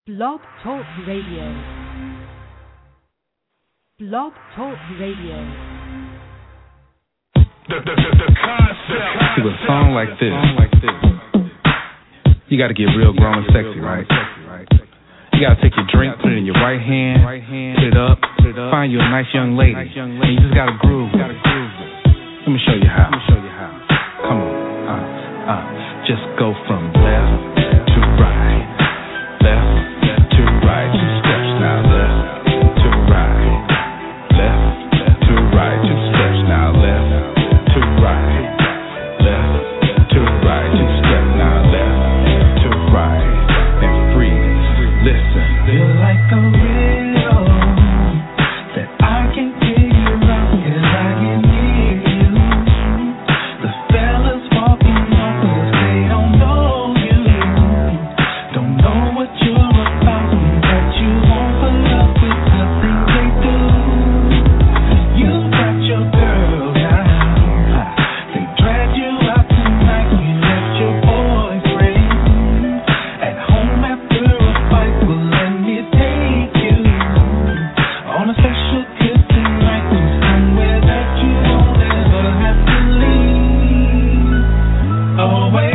Blog Talk Radio. Blog Talk Radio. The concept. To a song like this, you gotta get real grown and sexy, right? You gotta take your drink, put it in your right hand, put it up, find you a nice young lady, and you just gotta groove. Let me show you how. Come on, just go from left to right, left to right, 2 steps now, left to right, left to right, 2 steps now, left to right, left to right, 2 steps now, left to right, and freeze. Listen. Feel like a riddle that I can figure out 'cause I can hear you. The fellas walking on 'cause they don't know you. Don't know what you're about, but you won't put up with the things they do. You got your girl now. They dragged you out tonight. You left your boyfriend at home after a fight. Well, let me take you on a special kiss tonight to somewhere that you won't ever have to leave away.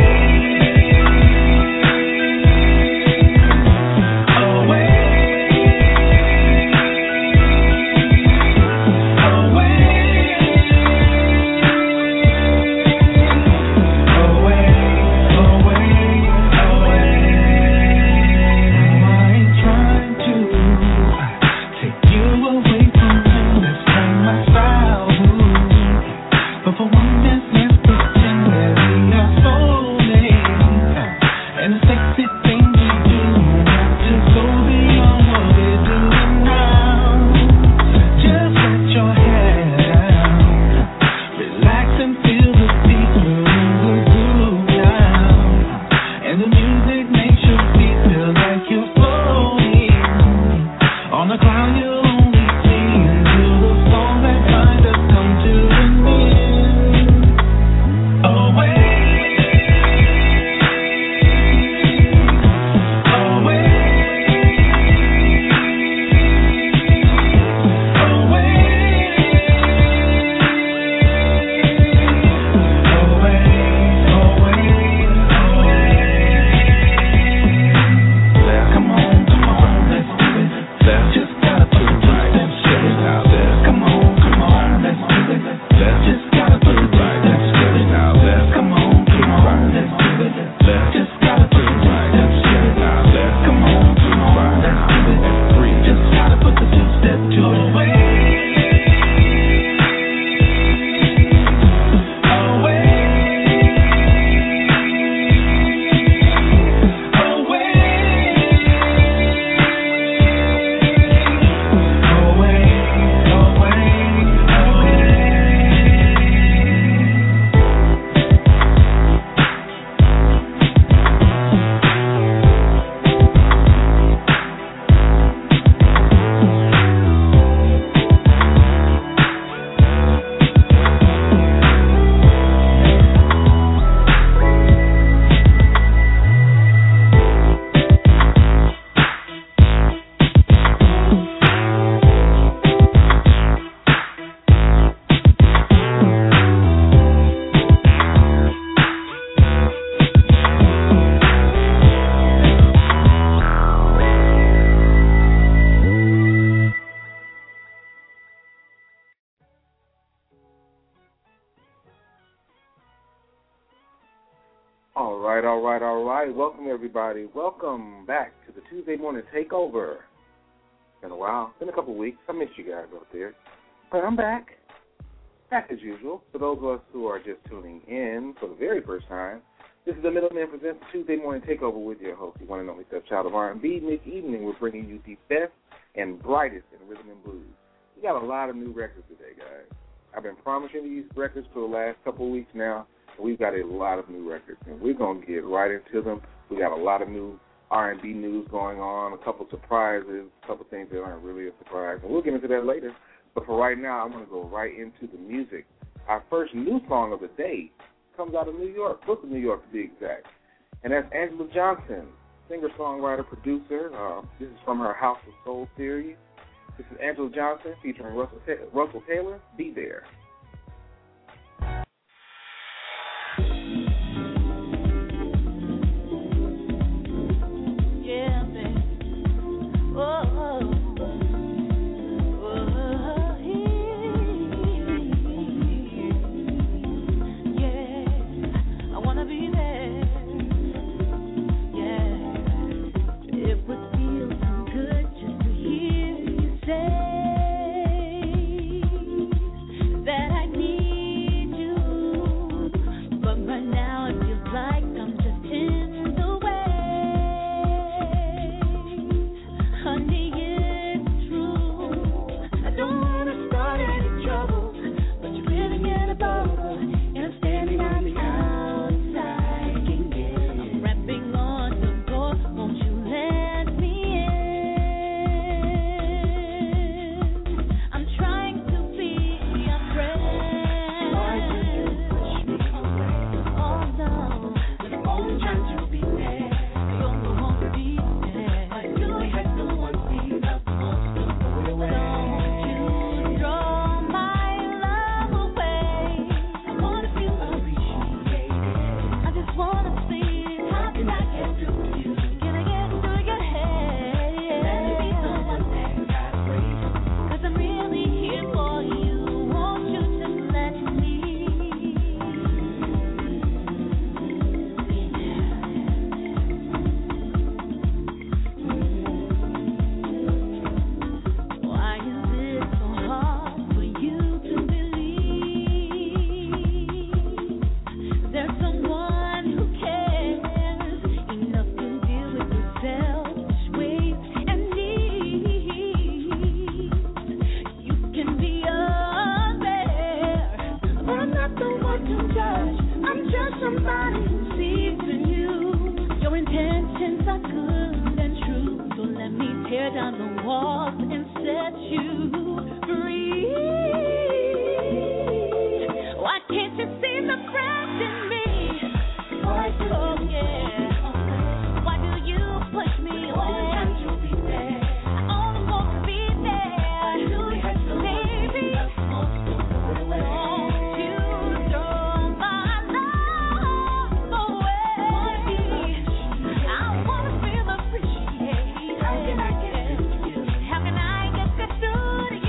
I ain't trying to take you away from him. That's not my style, but for one dance, let's pretend that we are soulmates. And the sexy things we do have to go beyond what we're doing now. Just let your hair down, relax and feel the beat. We're in the groove now, and the music makes your feet feel like you're floating on a cloud you'll only see until the song that kind of come to an end. Away, away, Come on, let's do it. Just gotta put the right and straight out there. Come on, let's do it. Just gotta put the right and straight out there. Come on, let's do it. Just gotta put the right and straight out there. Come on, let's do it. Just gotta put the 2-step to away. All right. Welcome, everybody. Welcome back to the Tuesday Morning Takeover. Been a while. Been a couple weeks. I missed you guys out there. But I'm back. Back as usual. For those of us who are just tuning in for the very first time, this is the Middleman Presents the Tuesday Morning Takeover with your host, the one and only stepchild of R&B, Nick Evening. We're bringing you the best and brightest in rhythm and blues. We got a lot of new records today, guys. I've been promising these records for the last couple of weeks now. We've got a lot of new records, and we're going to get right into them. We got a lot of new R&B news going on, a couple surprises, a couple things that aren't really a surprise, and we'll get into that later. But for right now, I'm going to go right into the music. Our first new song of the day comes out of New York, Brooklyn, New York to be exact, and that's Angela Johnson singer-songwriter, producer. This is from her House of Soul series. This is Angela Johnson featuring Russell Taylor, Be There. Yeah, baby. Oh. How can I get this?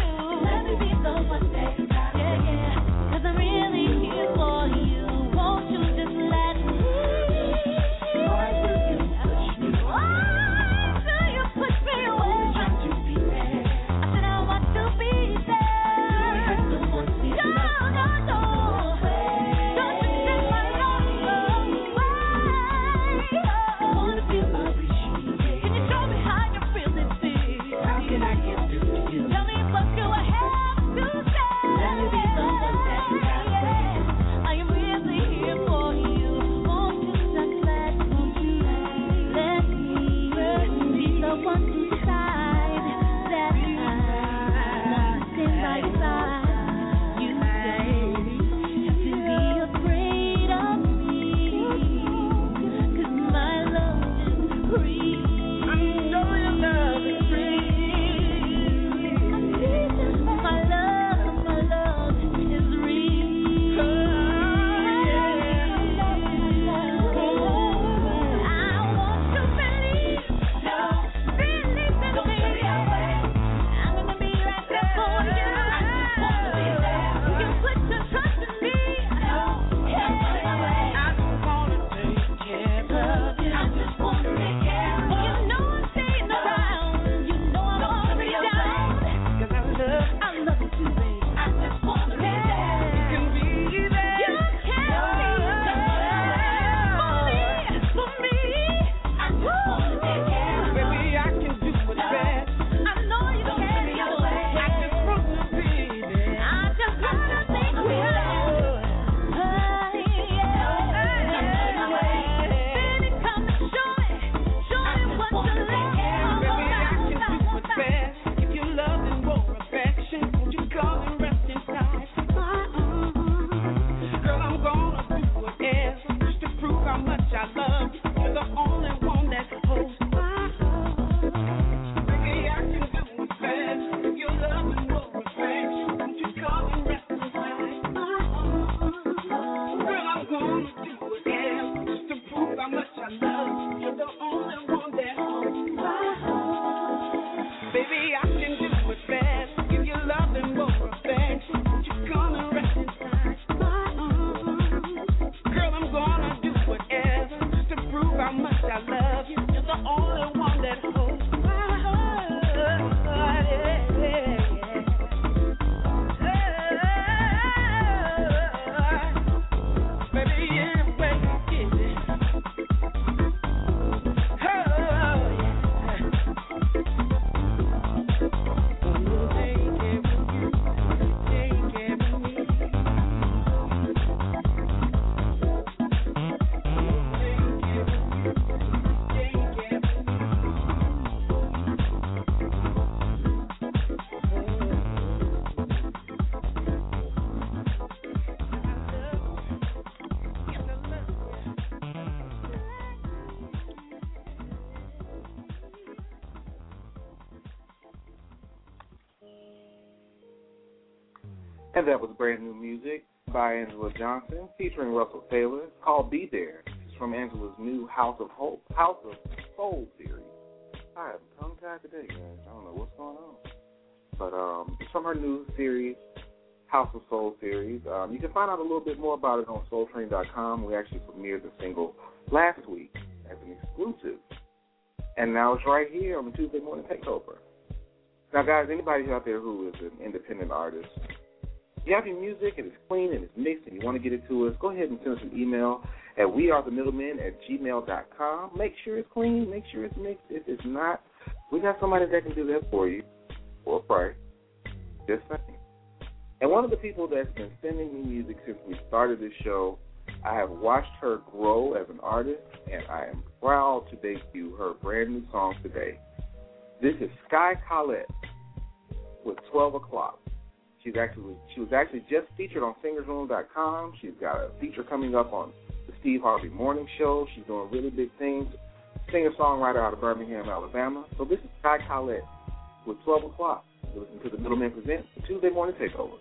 And that was brand new music by Angela Johnson featuring Russell Taylor called Be There. It's from Angela's new House of Soul series. I am tongue-tied today, guys. I don't know what's going on. But it's from her new series, House of Soul series. You can find out a little bit more about it on SoulTrain.com. We actually premiered the single last week as an exclusive. And now it's right here on the Tuesday Morning Takeover. Now, guys, anybody out there who is an independent artist, if you have your music and it's clean and it's mixed and you want to get it to us, go ahead and send us an email at wearethemiddlemen@gmail.com. Make sure it's clean. Make sure it's mixed. If it's not, we got somebody that can do that for you for a price. Just saying. And one of the people that's been sending me music since we started this show, I have watched her grow as an artist, and I am proud to debut her brand new song today. This is Sky Collette with 12 O'Clock. She was actually just featured on SingersRoom.com. She's got a feature coming up on the Steve Harvey Morning Show. She's doing really big things. Singer-songwriter out of Birmingham, Alabama. So this is Sky Collette with 12 O'Clock. Listen to the Middlemen present the Tuesday Morning Takeover.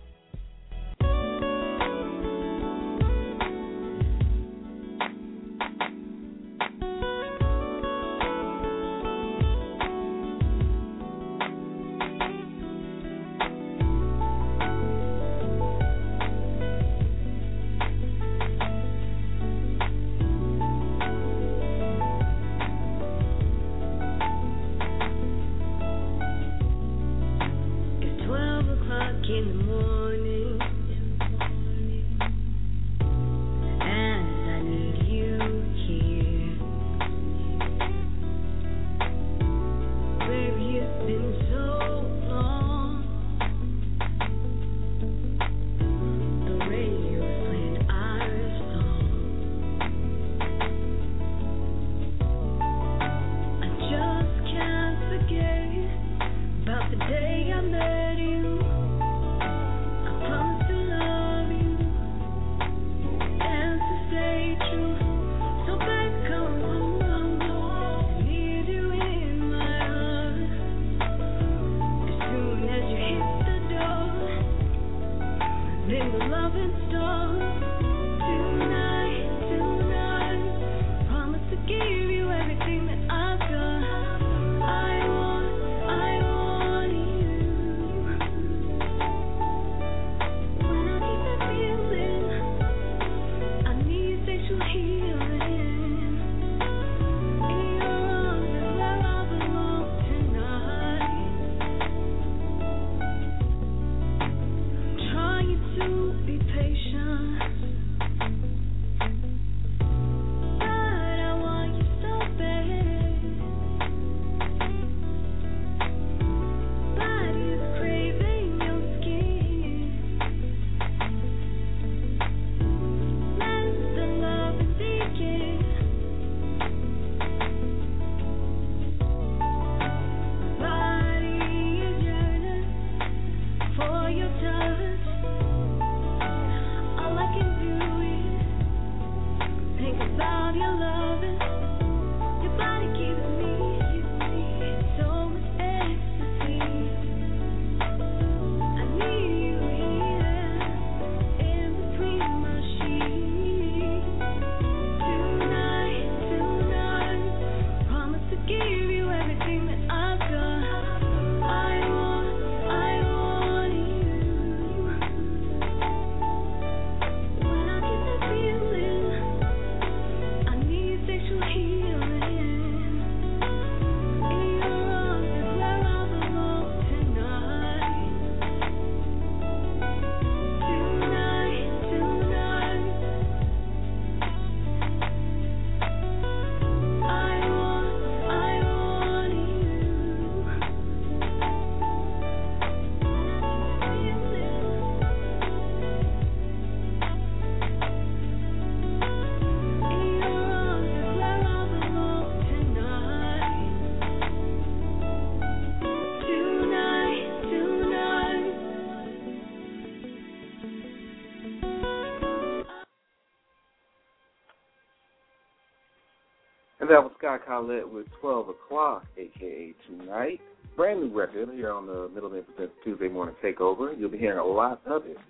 And that was Sky Collette with 12 O'Clock, a.k.a. Tonight. Brand new record here on the Middlemen Presents Tuesday Morning Takeover. You'll be hearing a lot of it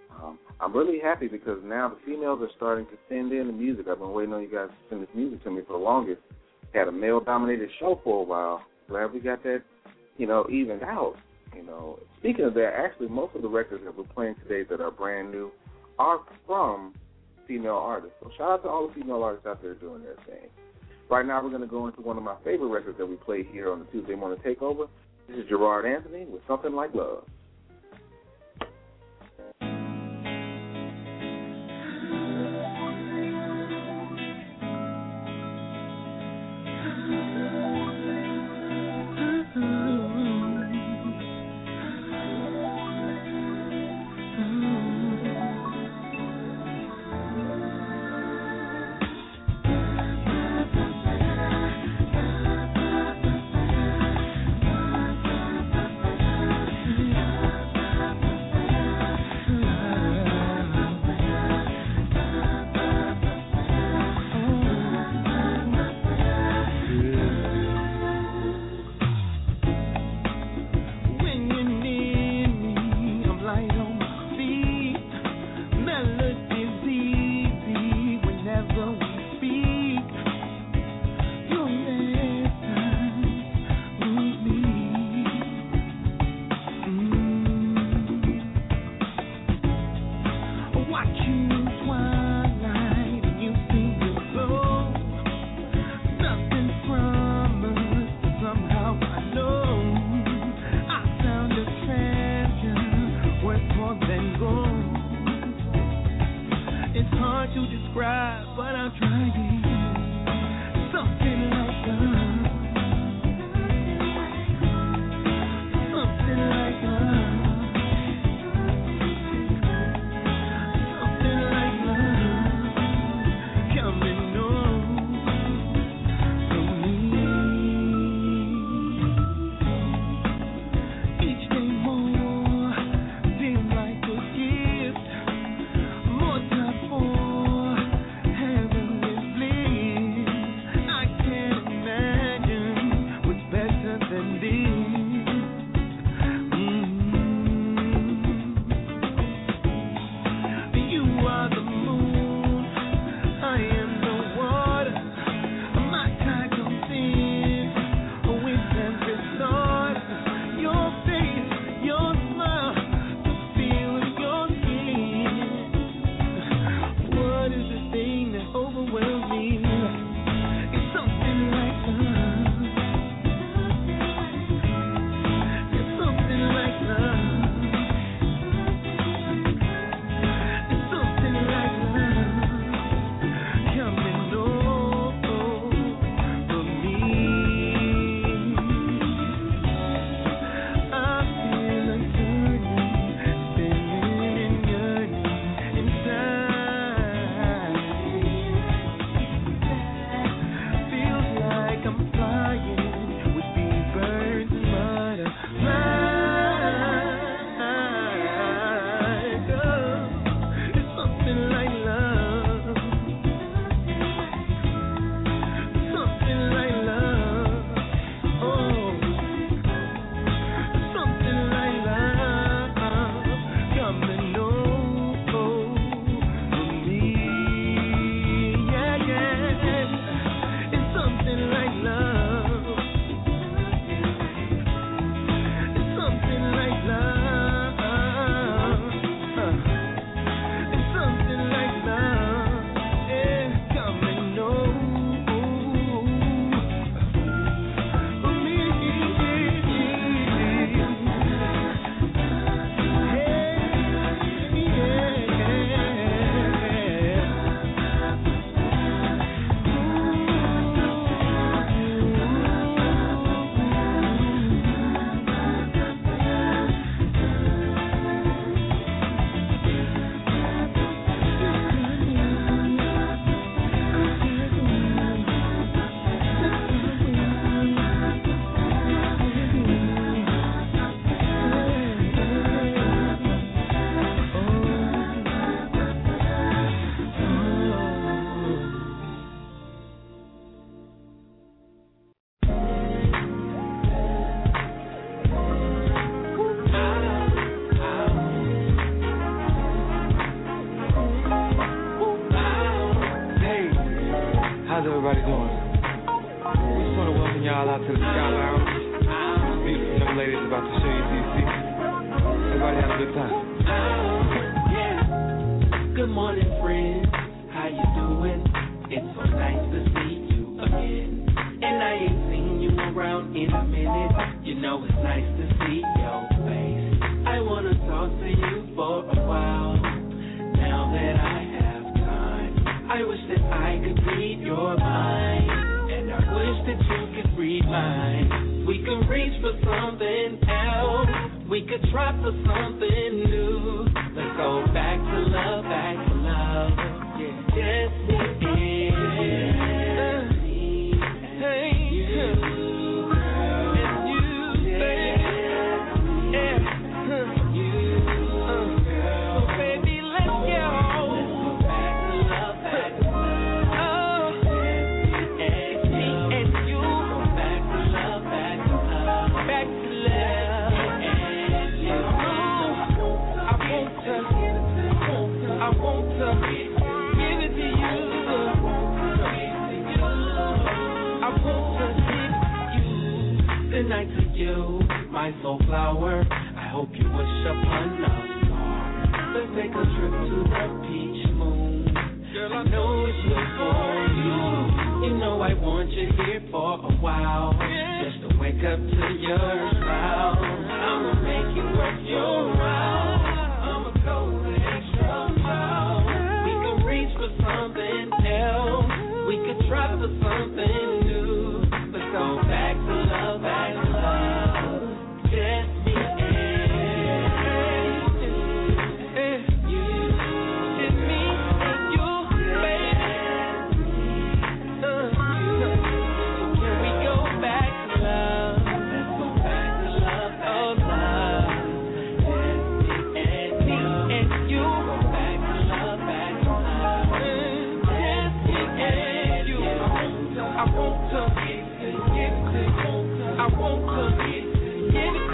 I'm really happy because now the females are starting to send in the music. I've been waiting on you guys to send this music to me for the longest. Had a male-dominated show for a while. Glad we got that, evened out. Speaking of that, actually, most of the records that we're playing today that are brand new are from female artists. So shout out to all the female artists out there doing their thing. Right now, we're going to go into one of my favorite records that we play here on the Tuesday Morning Takeover. This is Gerard Anthony with Something Like Love. Mm-hmm. about to show you CC. Everybody have a good time. Oh, yeah. Good morning, friends. How you doing? It's so nice to see you again. And I ain't seen you around in a minute. You know it's nice to see your face. I wanna talk to you for a while. Now that I have time, I wish that I could read your mind. And I wish that you could read mine. We can reach for something else. We could try for something new. Let's go back to love, back to love. Yeah, yes, it is. Hey, you, and you, baby. Yeah, you, so baby, let's go. Let's go back to love, back to love. Oh, and me and you, go back to love, back to love, back to love. And you, I want to give it to you. I want to give you the night to you, my soul flower. I hope you wish upon a star. Let's take a trip to the peach moon. Girl, I know it's good for you. You know I want you here for a while, just to wake up to your smile. I'ma make you work your round. I'ma go the extra mile. We can reach for something else. We could try for something new. Let's go back to love, back to love. Just me and you. Just me and you, baby. Can we go back to love? Let's go back to love, oh love. Just me and you. Go back to love, back to love. Just me and you. I want to give it to you. I want to give it to you.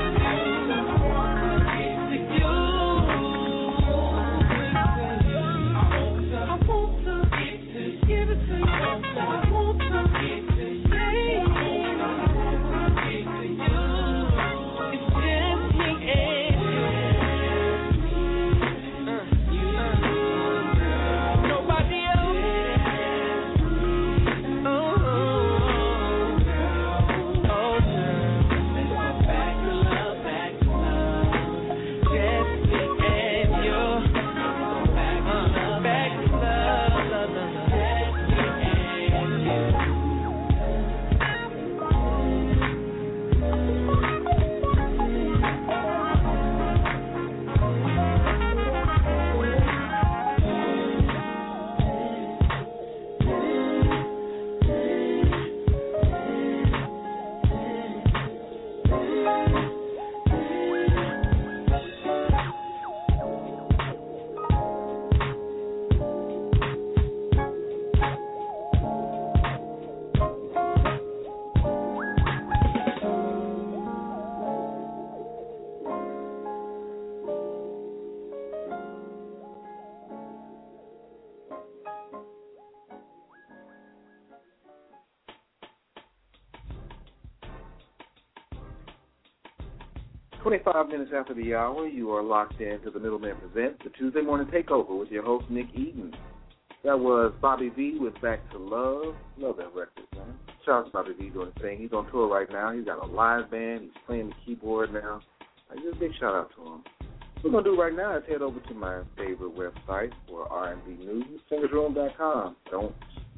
"25 minutes after the hour, you are locked in to the Middleman Presents, the Tuesday Morning Takeover with your host, Nick Eden. That was Bobby V with Back to Love. Love that record, man. Shout out to Bobby V doing his thing. He's on tour right now. He's got a live band. He's playing the keyboard now. Just a big shout out to him. What we're going to do right now is head over to my favorite website for R&B news, singersroom.com. Don't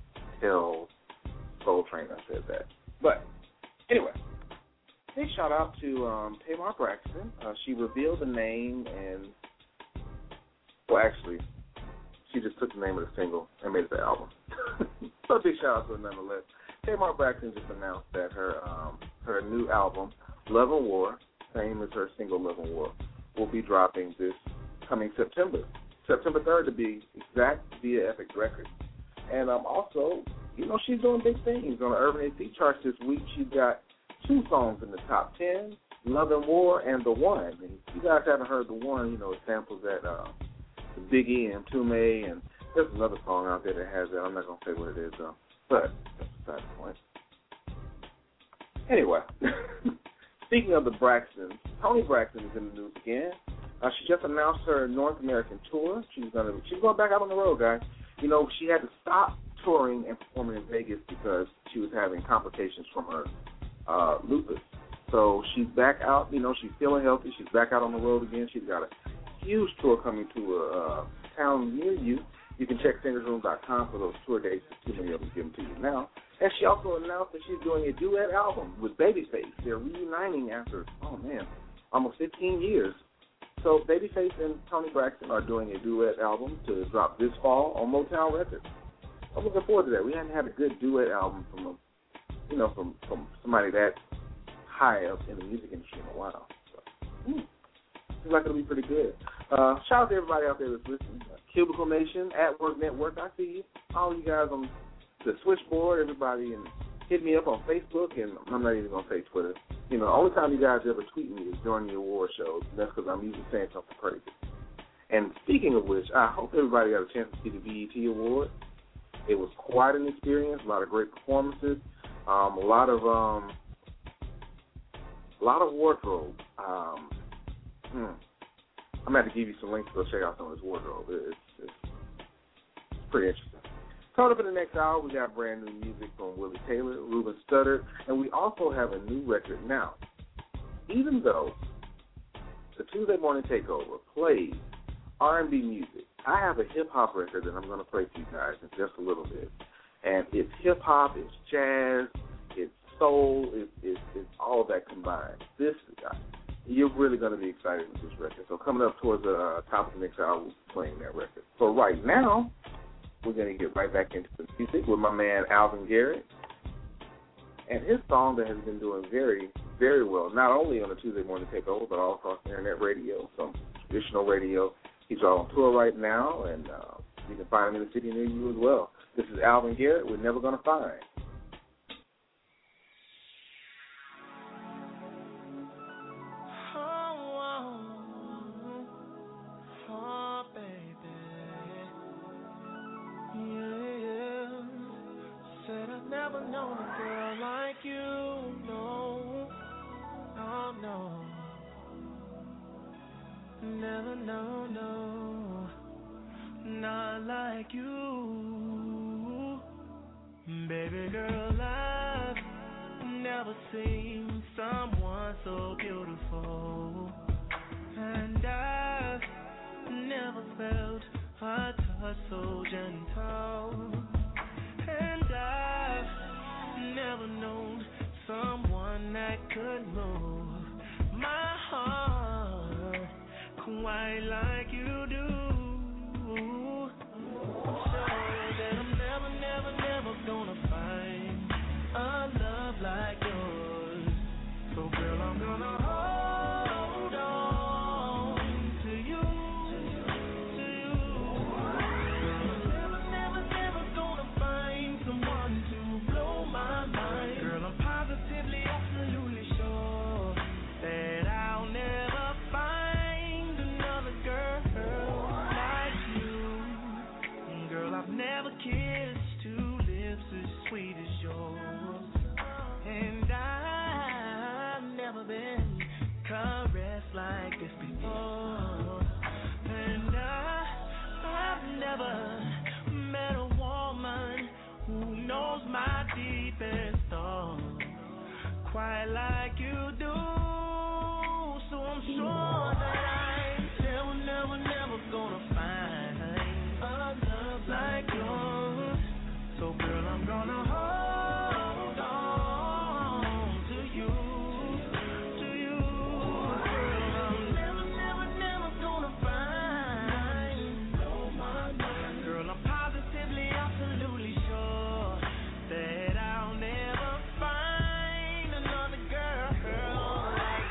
tell Soul Train I said that. But anyway, big shout out to Tamar Braxton. She revealed the name and, well, actually, she just took the name of the single and made it the album. So a big shout out to her nonetheless. Tamar Braxton just announced that her new album, Love and War, same as her single Love and War, will be dropping this coming September 3rd to be exact, via Epic Records. And also, she's doing big things on the Urban AC charts this week. She's got 2 songs in the top 10, Love and War and The One. And if you guys haven't heard The One, it samples that Biggie and Tume, and there's another song out there that has that. I'm not going to say what it is, though. But that's beside the point. Anyway, Speaking of the Braxtons, Toni Braxton is in the news again. She just announced her North American tour. She's going back out on the road, guys. You know, she had to stop touring and performing in Vegas because she was having complications from her lupus. So she's back out. You know, she's feeling healthy. She's back out on the road again. She's got a huge tour coming to a town near you. You can check singersroom.com for those tour dates. Too many of them give them to you now. And she also announced that she's doing a duet album with Babyface. They're reuniting after, almost 15 years. So Babyface and Toni Braxton are doing a duet album to drop this fall on Motown Records. I'm looking forward to that. We hadn't had a good duet album from somebody that high up in the music industry in a while. So, seems like it'll be pretty good. Shout out to everybody out there that's listening. Cubicle Nation, At Work Network, I see you. All you guys on the switchboard, everybody, and hit me up on Facebook, and I'm not even going to say Twitter. You know, the only time you guys ever tweet me is during the award shows, and that's because I'm usually saying something crazy. And speaking of which, I hope everybody got a chance to see the BET Award. It was quite an experience, a lot of great performances, a lot of wardrobe. I'm going to have to give you some links to go check out some of this wardrobe. It's pretty interesting. Coming up in the next hour, we got brand new music from Willie Taylor, Ruben Studdard, and we also have a new record now. Even though the Tuesday Morning Takeover plays R&B music, I have a hip-hop record that I'm going to play for you guys in just a little bit. And it's hip-hop, it's jazz, it's soul, it's all of that combined. You're really going to be excited with this record. So coming up towards the top of the next hour, we'll be playing that record. So right now, we're going to get right back into the music with my man Alvin Garrett and his song that has been doing very, very well, not only on the Tuesday Morning Takeover, but all across internet radio, some traditional radio. He's on tour right now, and you can find him in the city near you as well. This is Alvin Garrett. We're Never Gonna Find. Never known a girl like you, no, oh no. Never known, no, not like you. Baby girl, I've never seen someone so beautiful, and I've never felt a touch so gentle. And I've never known someone that could move my heart quite like you do. So that I'm never gonna find a love like yours. So girl, I'm gonna hold on to you. Never kissed two lips as sweet as yours, and I've never been caressed like this before, and I've never met a woman who knows my deepest thoughts quite like you do. So I'm sure that I'm never gonna find a love like yours. So girl, I'm gonna hold on to you. Girl, I'm never gonna find. Girl, I'm positively, absolutely sure that I'll never find another girl like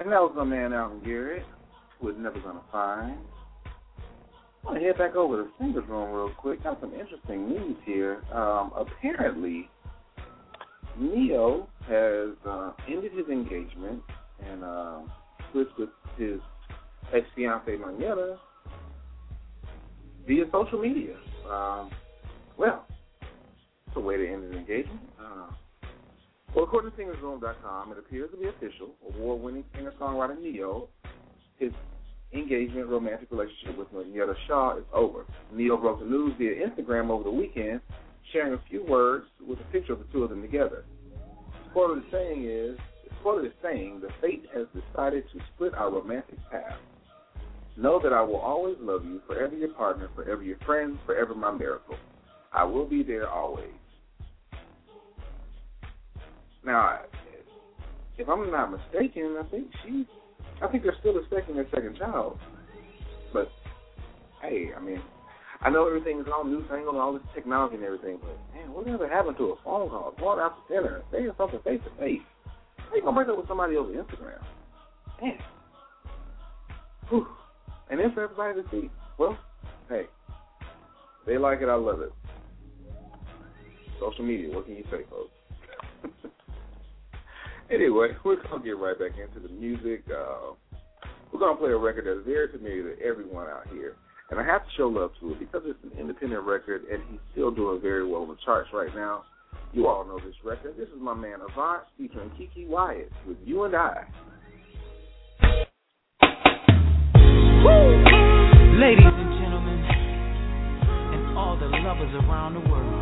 And that was my man Alvin Garrett, who was Never Gonna Find. I want to head back over to the Singers Room real quick. Got some interesting news here. Apparently, Neo has ended his engagement and switched with his ex-fiancée Mañana via social media. Well, it's a way to end an engagement. Well, according to SingersRoom.com, it appears to be official. Award-winning singer-songwriter Neo, his engagement romantic relationship with Mañana Shaw is over. Neo broke the news via Instagram over the weekend, sharing a few words with a picture of the two of them together. It's quoted as saying, the fate has decided to split our romantic path. Know that I will always love you, forever your partner, forever your friend, forever my miracle. I will be there always. Now, if I'm not mistaken, I think they're still expecting their second child. But, hey, I mean, I know everything is all newfangled and all this technology and everything, but, man, whatever happened to a phone call, going out to dinner, saying something face-to-face? How you going to break up with somebody over Instagram? Man. Whew. And then for everybody to see, well, hey, they like it, I love it. Social media, what can you say, folks? Anyway, we're going to get right back into the music. We're going to play a record that is very familiar to everyone out here. And I have to show love to it because it's an independent record and he's still doing very well on the charts right now. You all know this record. This is my man Avant featuring Kiki Wyatt with You and I. Woo! Ladies and gentlemen, and all the lovers around the world,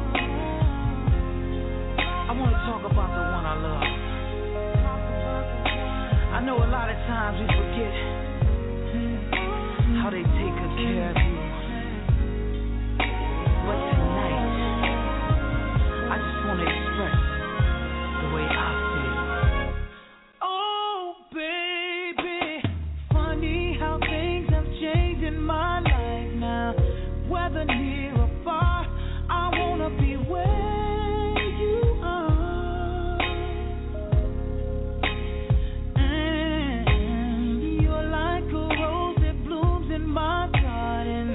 I want to talk about the one I love. I know a lot of times we forget how they take good care of you. But tonight, I just want to express the way I feel. Oh, baby, funny how things have changed in my life now. Whether near or far, I want to be where you are. And you're like a rose that blooms in my garden.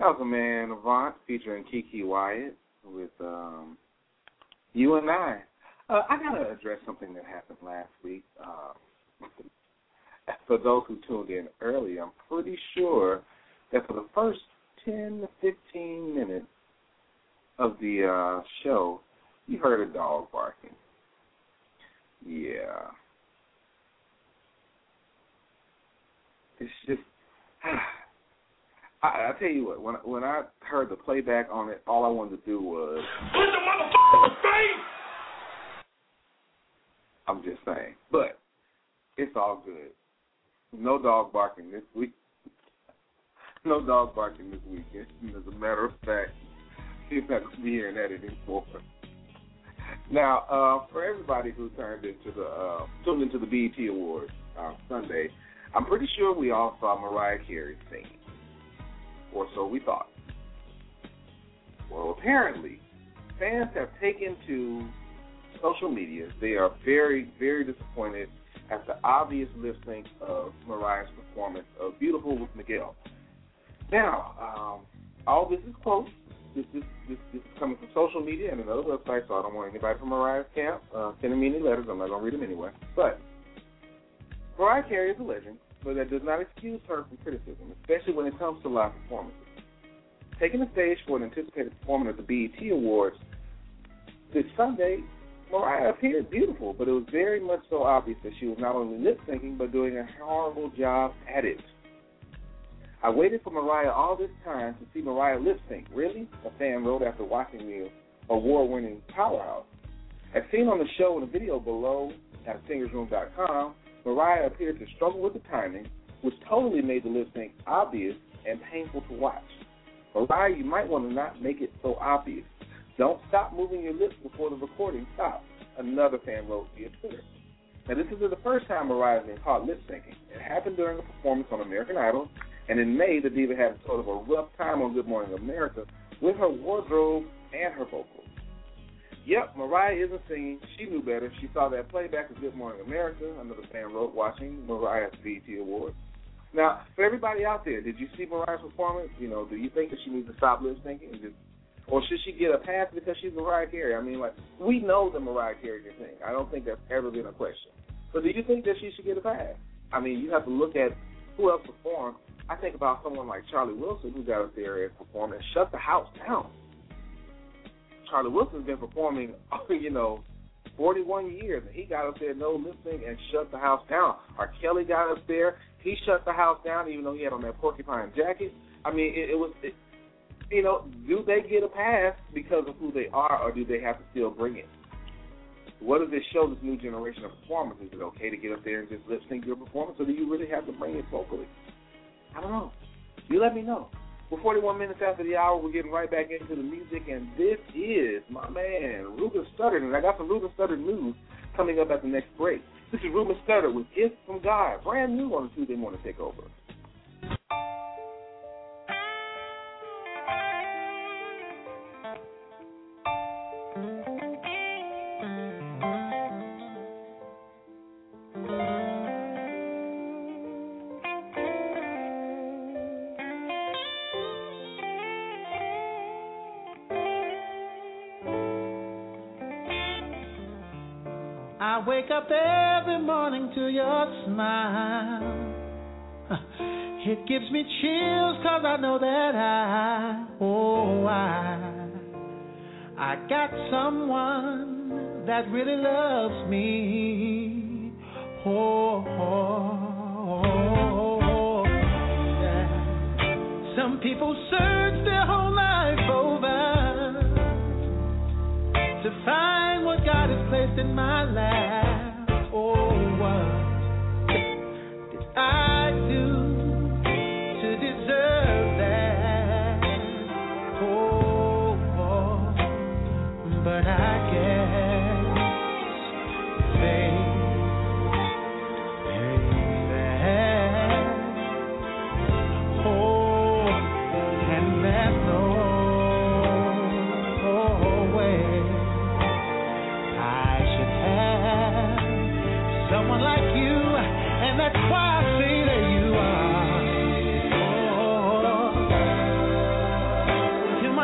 That was a man, Avant, featuring Kiki Wyatt with You and I. I got to address something that happened last week. For those who tuned in early, I'm pretty sure that for the first 10 to 15 minutes of the show, you heard a dog barking. Yeah. It's just, I tell you what, when I heard the playback on it, all I wanted to do was put the motherfucker's face! I'm just saying. But it's all good. No dog barking this week. No dog barking this weekend. As a matter of fact, you're not going to be hearing that anymore. Now, for everybody who tuned into the BET Awards Sunday, I'm pretty sure we all saw Mariah Carey singing, or so we thought. Well, apparently, fans have taken to social media. They are very, very disappointed at the obvious lip sync of Mariah's performance of "Beautiful" with Miguel. Now, all this is quotes. This is coming from social media and another website, so I don't want anybody from Mariah's camp sending me any letters. I'm not going to read them anyway. But Mariah Carey is a legend, but that does not excuse her from criticism, especially when it comes to live performances. Taking the stage for an anticipated performance at the BET Awards this Sunday, Mariah appeared beautiful, but it was very much so obvious that she was not only lip-syncing, but doing a horrible job at it. I waited for Mariah all this time to see Mariah lip-sync. Really? A fan wrote after watching the award-winning Powerhouse. As seen on the show in the video below at singersroom.com, Mariah appeared to struggle with the timing, which totally made the lip-sync obvious and painful to watch. Mariah, you might want to not make it so obvious. Don't stop moving your lips before the recording stops, another fan wrote via Twitter. Now, this isn't the first time Mariah has been caught lip-syncing. It happened during a performance on American Idol, and in May, the diva had sort of a rough time on Good Morning America with her wardrobe and her vocals. Yep, Mariah isn't singing. She knew better. She saw that playback of Good Morning America, another fan wrote, watching Mariah's BET Awards. Now, for everybody out there, did you see Mariah's performance? You know, do you think that she needs to stop lip-syncing and just, or should she get a pass because she's Mariah Carey? I mean, like, we know that Mariah Carey can sing. I don't think that's ever been a question. But do you think that she should get a pass? I mean, you have to look at who else performed. I think about someone like Charlie Wilson, who got up there and performed and shut the house down. Charlie Wilson's been performing, 41 years, and he got up there, no lip sync, and shut the house down. R. Kelly got up there, he shut the house down, even though he had on that porcupine jacket. I mean, do they get a pass because of who they are, or do they have to still bring it? What does this show this new generation of performers? Is it okay to get up there and just lip sync your performance, or do you really have to bring it vocally? I don't know. You let me know. We're 41 minutes after the hour. We're getting right back into the music, and this is my man, Ruben Studdard, and I got some Ruben Studdard news coming up at the next break. This is Ruben Studdard with Gift from God, brand new on the Tuesday Morning Takeover. I wake up every morning to your smile. It gives me chills 'cause I know that I got someone that really loves me. Yeah. Some people search their whole life over to find what God has placed in my life. What did I do to deserve that? But I guess faith, and there's no way I should have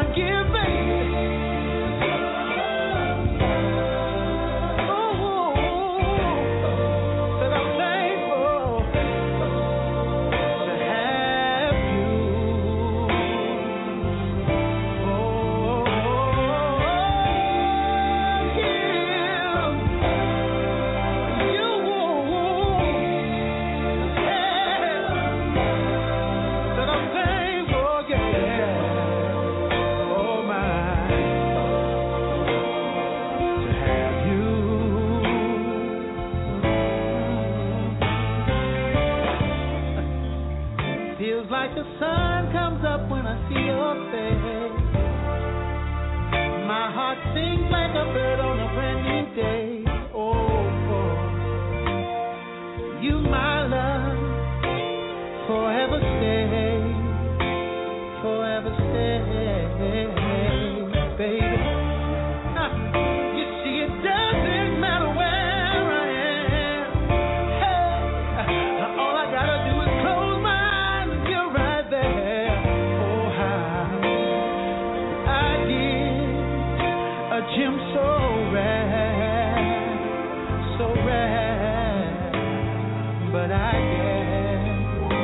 Like the sun comes up when I see your face. My heart sings like a bird on a brand new day. Oh, you, my love, forever stay, baby. You see, it doesn't matter where I am. Hey, all I gotta do is close my eyes and you're right there. Oh, how I give a gem so rare, but I guess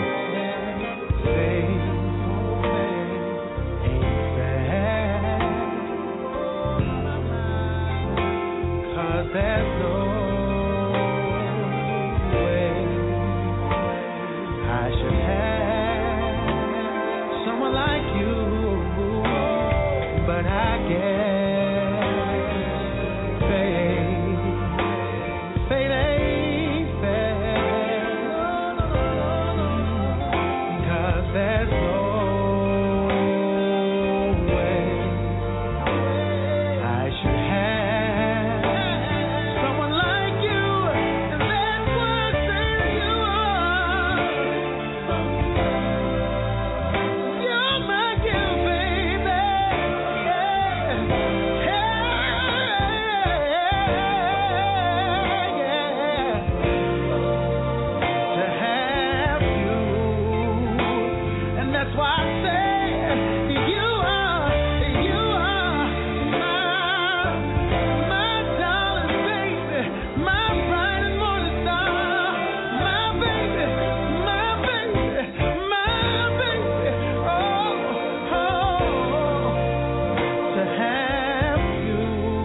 ain't fair. 'Cause there's no way I should have someone like you, but I guess fate ain't fair. 'Cause there's no way I should have someone like you, and that's what I say you are. You're my gift, baby. To have you, and that's why I say you are my darling baby, my bright and morning star, my baby, my baby, my baby. Oh, to have you.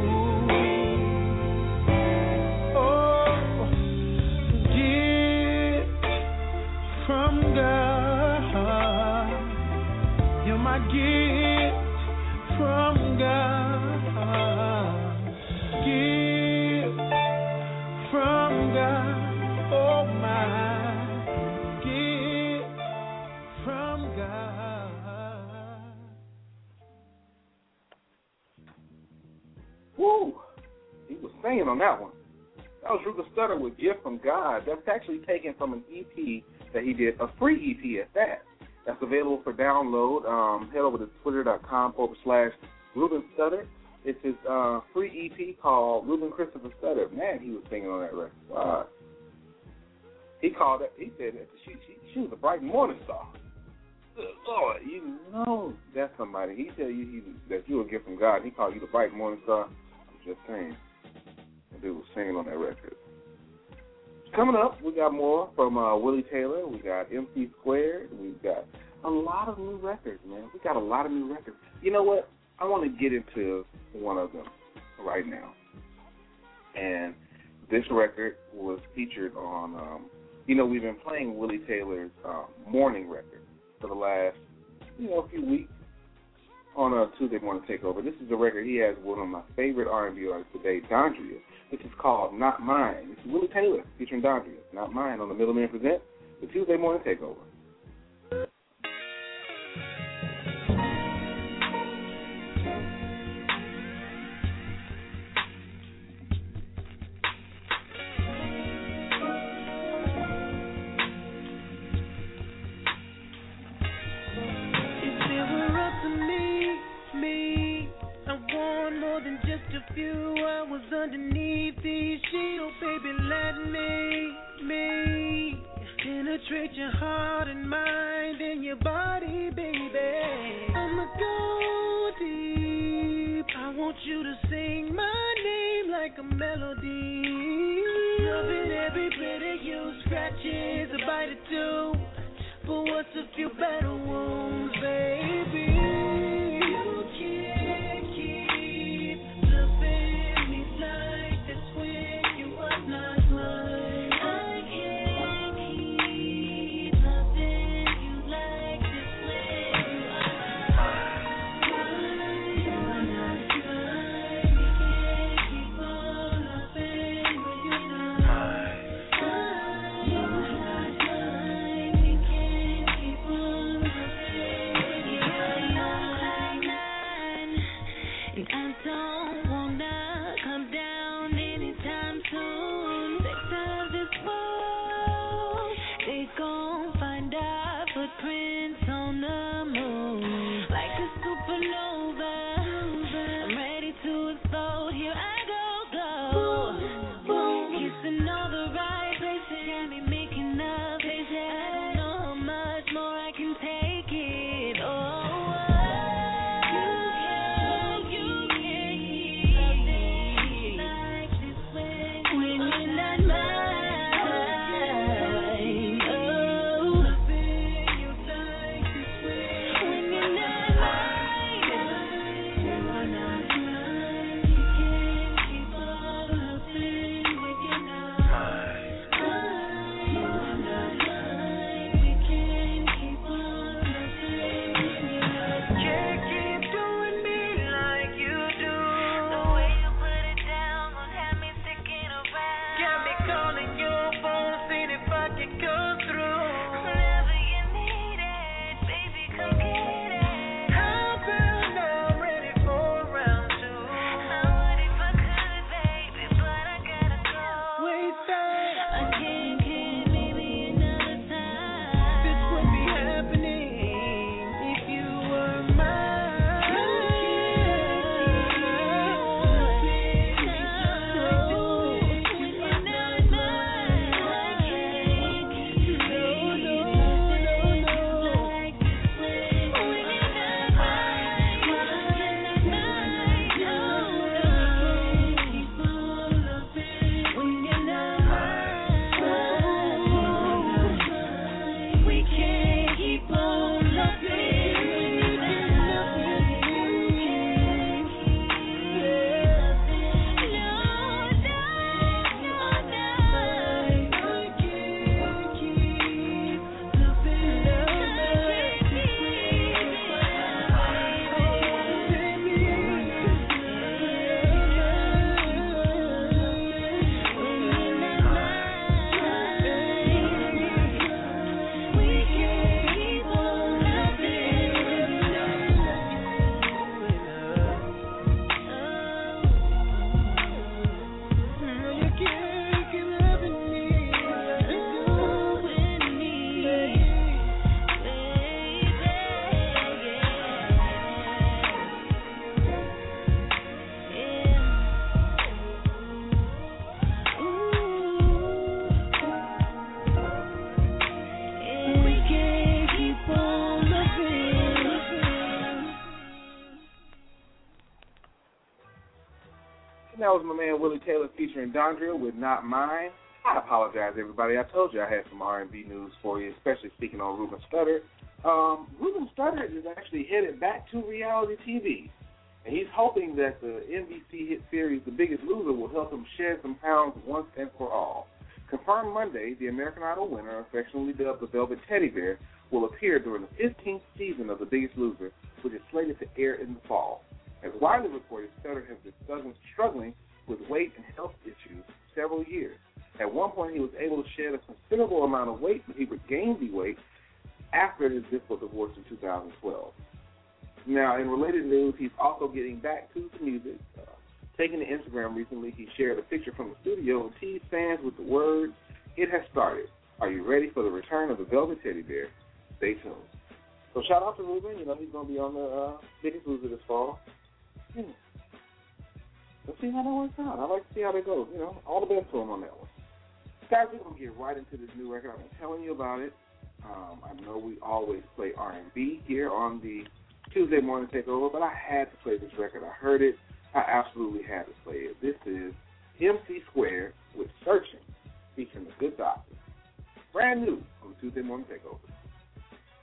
Oh, gift from God. You're my gift from God. Gift from God. Oh, my gift from God. Woo! He was singing on that one. That was Ruger Studdard with Gift from God. That's actually taken from an EP that he did, a free EP at that. That's available for download. Head over to twitter.com/Ruben Studdard. It's his free EP called Ruben Christopher Studdard. Man, he was singing on that record. Wow. He called it, he said that she was a bright morning star. Good Lord, you know that's somebody. He tell you that you're a gift from God. He called you the bright morning star. I'm just saying. That dude was singing on that record. Coming up, we got more from Willie Taylor. We got MC Squared. We've got a lot of new records, man. We got a lot of new records. You know what? I want to get into one of them right now. And this record was featured on, we've been playing Willie Taylor's Morning record for the last, a few weeks on a Tuesday Morning Takeover. This is the record he has with one of my favorite R&B artists today, Dondria. This is called Not Mine. This is Willie Taylor featuring Dondria. Not Mine on the Middleman Present, the Tuesday Morning Takeover. I was underneath these sheets, oh baby, let me penetrate your heart and mind and your body, baby. I'ma go deep. us a few better ones, baby. You can't keep loving me like this when you are not mine. I can't keep loving you like this when you are not mine. You are not mine. We can't keep on loving when you're not mine. You are not mine. We can't keep on loving when you're not mine. And I don't wanna come down anytime soon. Sex of this world, they gon' find our footprints on the moon. Like a supernova, I'm ready to explode. Here I go. Kissing all the right places, got me making up faces. I don't know how much more I can take it. Oh, you can't keep loving like this when you're not mine. Oh, loving you like this when you're not mine. You are not mine. You can't keep on loving when you're not mine. You are not mine. We can't keep on loving when you're not mine. Can't keep doing me like you do. The way you put it down gon' have me sticking around. Got me calling your phone, seeing if I can go through. Whenever you need it, baby, come get it. I'm ready for round two. I would if I could, baby, but I gotta go. Wait, I can't maybe another time. This would be happening if you were mine. You when you're not mine. I can't keep like this when you're not mine. When you're not mine. Keep on loving when you're not mine. We can't keep on loving when you're not That was my man Willie Taylor featuring Dondria with Not Mine. I apologize, everybody. I told you I had some R&B news for you, especially speaking on Ruben Studdard. Ruben Studdard is actually headed back to reality TV, and he's hoping that the NBC hit series The Biggest Loser will help him shed some pounds once and for all. Confirmed Monday, the American Idol winner, affectionately dubbed the Velvet Teddy Bear, will appear during the 15th season of The Biggest Loser, which is slated to air in the fall. As widely reported, Studdard has been struggling with weight and health issues for several years. At one point, he was able to shed a considerable amount of weight, but he regained the weight after his difficult divorce in 2012. Now, in related news, he's also getting back to the music. Taking to Instagram recently, he shared a picture from the studio and teased fans with the words, "It has started. Are you ready for the return of the Velvet Teddy Bear? Stay tuned." So shout out to Ruben. You know, he's going to be on the Biggest Loser this fall. Let's see how that works out. I'd like to see how that goes. You know, all the best to him on that one. Guys, we're going to get right into this new record. I've been telling you about it. I know we always play R&B here on the Tuesday Morning Takeover, but I had to play this record. I heard it. I absolutely had to play it. This is MC Square with Searching, featuring The Good Doctor. Brand new on the Tuesday Morning Takeover.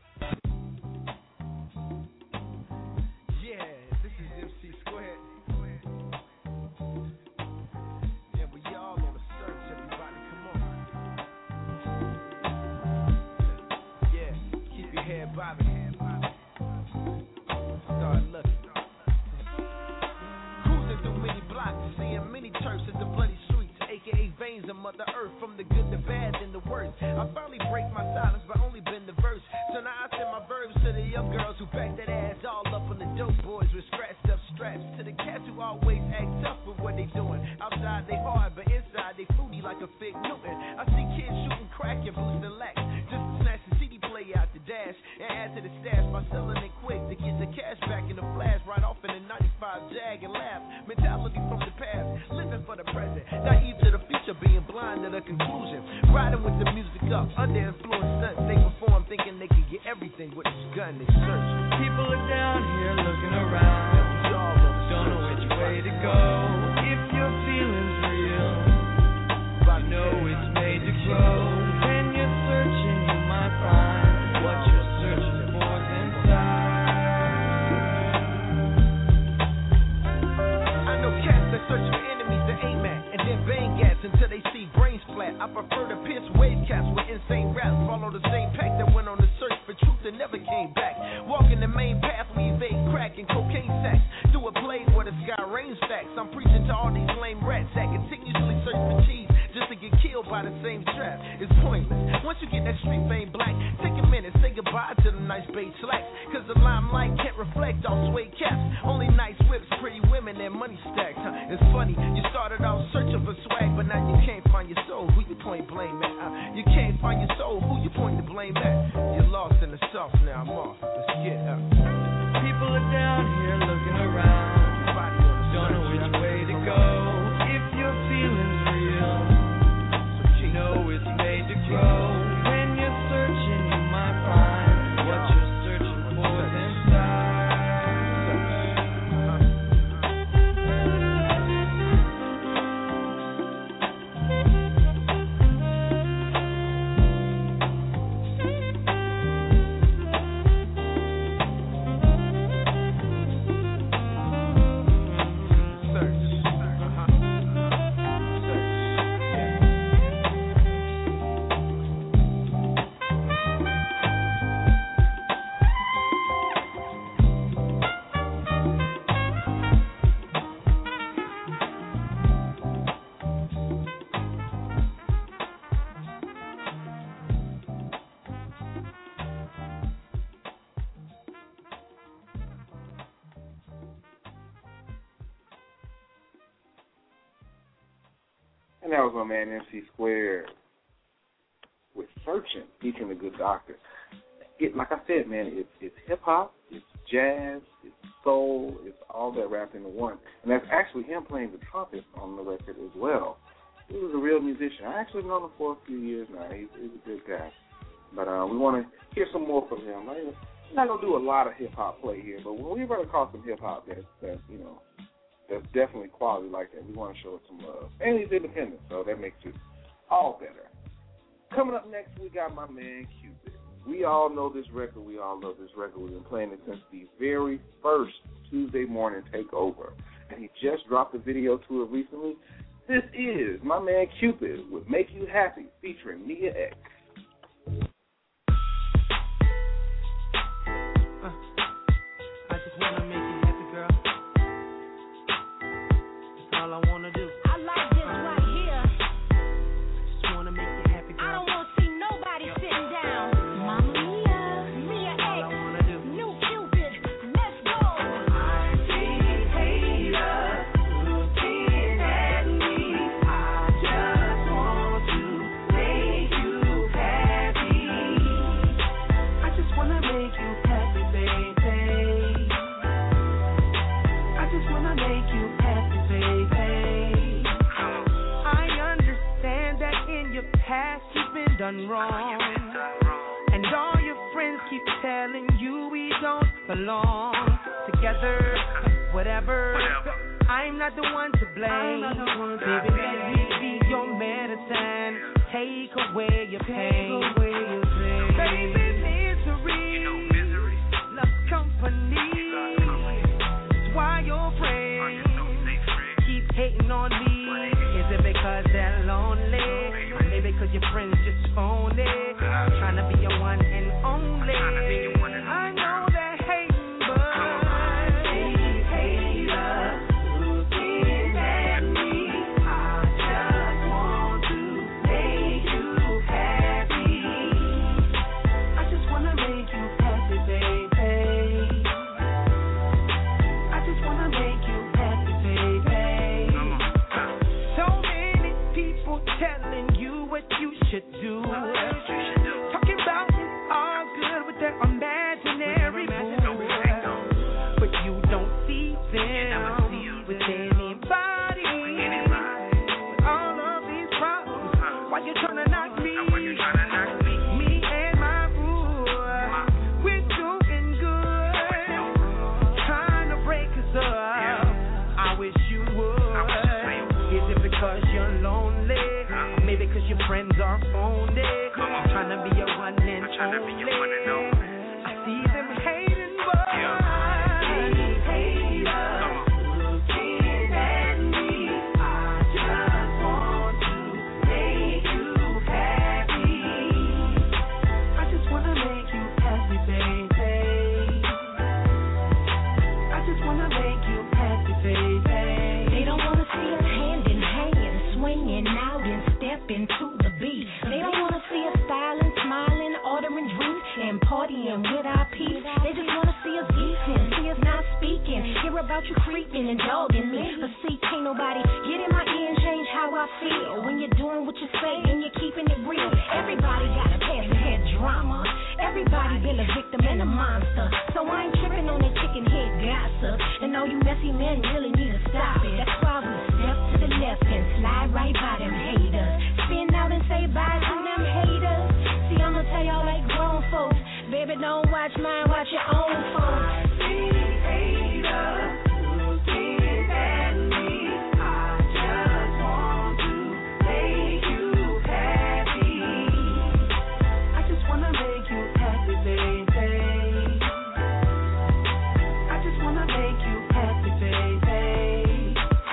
of Mother Earth, from the good, the bad, and the worst. I finally break my silence, but only been the verse. So now I send my verbs to the young girls who back that ass all up on the dope boys with scratched up straps. To the cats who always act tough with what they doing. Outside they hard, but inside they fruity like a fig Newton. I see kids shooting crack and boosting lax, just to snatch the CD play out the dash and add to the stash by selling it quick to get the cash back in the flash. Right off in the 95 Jag and laugh. Mentality from the past, living for the present, naive to the future, being blind to the conclusion. Riding with the music up, under influence stunts. They perform thinking they can get everything with this gun they search. People are down here looking around, don't know which way to go. If your feeling's real, you know it's made to grow. When you're searching, you might find what you're searching for's inside. I know cats that search for enemies to aim at and then bang gas until they see brains flat. I prefer to pierce wave cats with insane raps. Follow the same pack that went on the search for truth and never came back. Walking the main path, we evade crack and cocaine sacks. Do a play where the sky rain stacks. I'm preaching to all these lame rats that continuously search for cheese just to get killed by the same trap. It's pointless. Once you get that street fame black, take a minute, say goodbye to the nice beige slacks. Cause the limelight can't reflect all suede caps. Only nice whips, pretty women, and money stacks. It's funny, you started out searching for swag, but now you can't find your soul. Who you point blame at? You can't find your soul. Who you point the blame at? You're lost in the sauce now. I'm off. Let's get up. People are down here looking around, don't know which way to go. If your feeling's real, you know it's made to grow. When you're searching, you might find what you're searching for's inside. And that was my man MC Square with Searching, featuring the Good Doctor. Like I said, man, it's hip-hop, it's jazz, it's soul, it's all that wrapped into one. And that's actually him playing the trumpet on the record as well. He was a real musician. I actually known him for a few years now. He's a good guy. But we want to hear some more from him. We're not going to do a lot of hip-hop play here, but when we run across some hip-hop that's definitely quality like that, we want to show it some love. And he's independent, so that makes it all better. Coming up next, we got my man Cupid. We all know this record. We all love this record. We've been playing it since the very first Tuesday morning takeover. And he just dropped a video to it recently. This is my man Cupid with Make You Happy featuring Mia X. I just want to make you happy, girl. That's all I want to do. I like this right here. Just want to make you happy, girl. I don't want to see nobody sitting down. Mama Mia All I X, want to do. new Cupid, let's go. I see haters looking at me. I just want to make you happy. I just want to make you happy, baby. I just want to make you happy, baby. I understand that in your past you've been done wrong. And all your friends keep telling you we don't belong together, whatever. I'm not the one to blame. Baby, let me be your medicine. Take away your pain. Baby, misery, love company. That's why your friends keep hating on me. Is it because they're lonely? Or maybe because your friends just phony? Trying to be your one and only. I know they're hating, but I see haters looking at me. I just want to should do. Talking about you all good with their imaginary fool, but you don't see them with anybody. With all of these problems, why you tryna knock me? Me and my boo, we're doing good. Trying to break us up. I wish you would. Is it because you're lonely? Or maybe because your friends are phony? Trying to be your one and only. I see them hating, boy. Into the beat. They don't want to see us styling, smiling, ordering drinks, and partying with our peeps. They just want to see us geeking, see us not speaking, hear about you creeping and dogging me. But see, can't nobody get in my ear and change how I feel. When you're doing what you say and you're keeping it real. Everybody got a past and had drama. Everybody been a victim and a monster. So I ain't tripping on that chicken head gossip. And all you messy men really need to stop it. That's why we step to the left and slide right by them haters. Spin out and say bye to them haters. See, I'ma tell y'all like grown folks. Baby, don't watch mine, watch your own folks. See, haters looking at me. I just want to make you happy. I just wanna make you happy, baby. I just wanna make you happy, baby.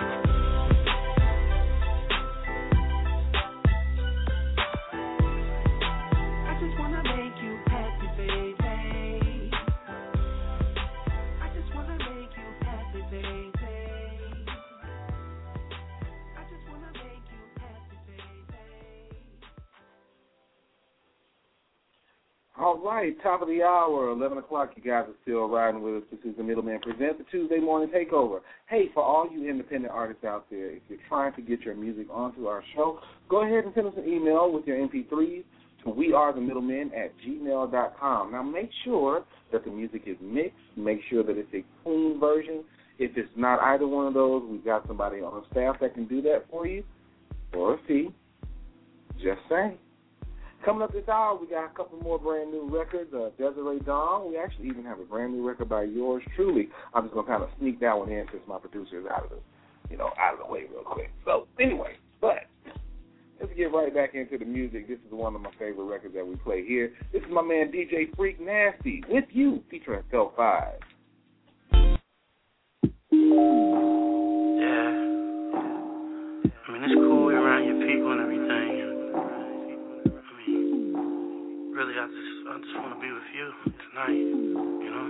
I just wanna make you happy, baby. I just wanna make you happy, baby. I just wanna make you happy, baby. All right, top of the hour, 11 o'clock. You guys are still riding with us. This is the Middleman Presents the Tuesday Morning Takeover. Hey, for all you independent artists out there, if you're trying to get your music onto our show, go ahead and send us an email with your MP3s to wearethemiddlemen@gmail.com. Now, make sure that the music is mixed. Make sure that it's a clean version. If it's not either one of those, we've got somebody on staff that can do that for you for a fee. Just saying. Coming up this hour, we got a couple more brand new records. Desiree Dawn. We actually even have a brand new record by yours truly. I'm just gonna kind of sneak that one in since my producer is out of the way real quick. So anyway, but let's get right back into the music. This is one of my favorite records that we play here. This is my man DJ Freak Nasty with you, featuring Cell 5. Yeah. I mean, it's cool you're around your people and everything. Really, I just want to be with you tonight, you know?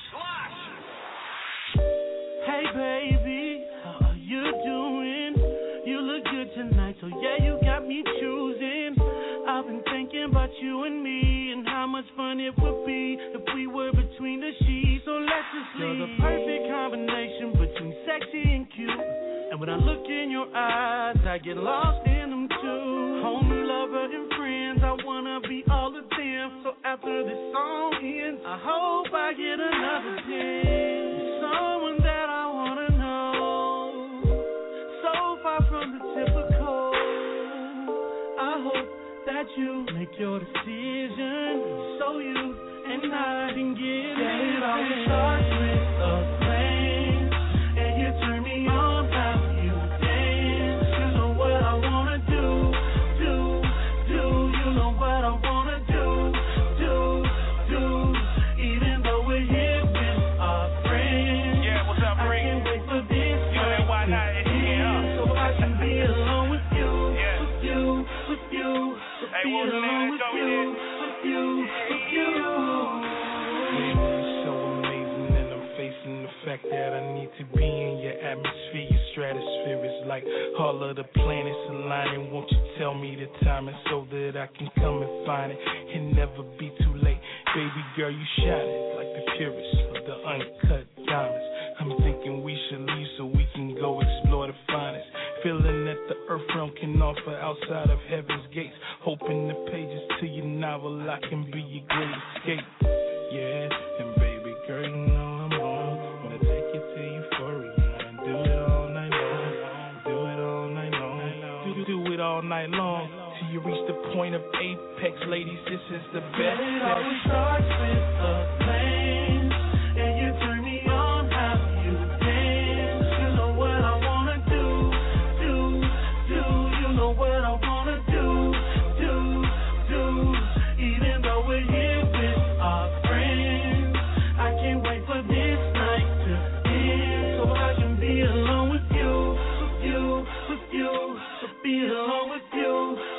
Hey baby, how are you doing? You look good tonight, so yeah, you got me choosing. I've been thinking about you and me and how much fun it would be if we were between the sheets. So let's just leave. You're the perfect combination between sexy and cute. And when I look in your eyes, I get lost in them too. Homie, lover, and friends, I wanna be all of them. So after this song ends, I hope I get another chance. Someone that I wanna know, so far from the typical. I hope that you make your decision, so you and I can get it all. It starts with a plan, and you turn me on how you dance. You know what I wanna do. You know what I wanna do. Even though we're here with our friends. Yeah, what's up, Rick? I can't wait for this. You know that why not? Yeah. So I can be alone with you. Yeah. With you. Hey, Be what's the name alone of the show with you. So amazing, and I'm facing the fact that I need to be in your atmosphere. Your stratosphere is like all of the planets aligning. Won't you tell me the timing so that I can come and find it and never be too late? Baby girl, you shining like the purest of the uncut diamonds. I'm thinking we should leave so we can go explore the finest. Feeling that the earth realm can offer outside of heaven's gates. Open the pages to your novel, I can be your great escape. Yeah, and baby girl, you know I'm on. Wanna take you to euphoria and do it all night long. Do it all night long. Do it all night long. Till you reach the point of apex, ladies, this is the best. It always starts with a plan, and you turn me on how you dance. You know what I wanna do. You know what I wanna do. Even though we're here with our friends, I can't wait for this night to end, so I can be alone with you. Be alone with you.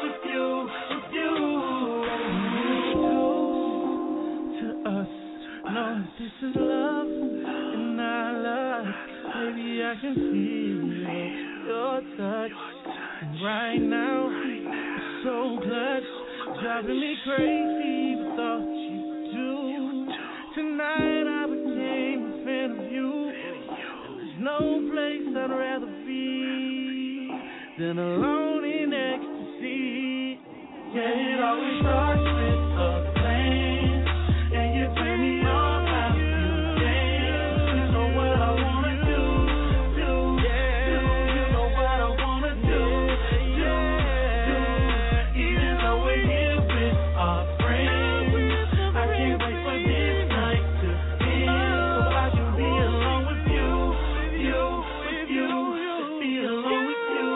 To us, no, this is love, and I love. Baby, I can feel your touch, and right now, it's so clutch, driving me crazy, but thought you do. Tonight I became a fan of you. There's no place I'd rather be than alone in ecstasy. Yeah, it always starts with a plan, and you turn me on how you dance. You know what I wanna do. You know what I wanna do. Even though we're here with our friends, I can't wait for this night to end, so I can be alone with you. Be alone with you.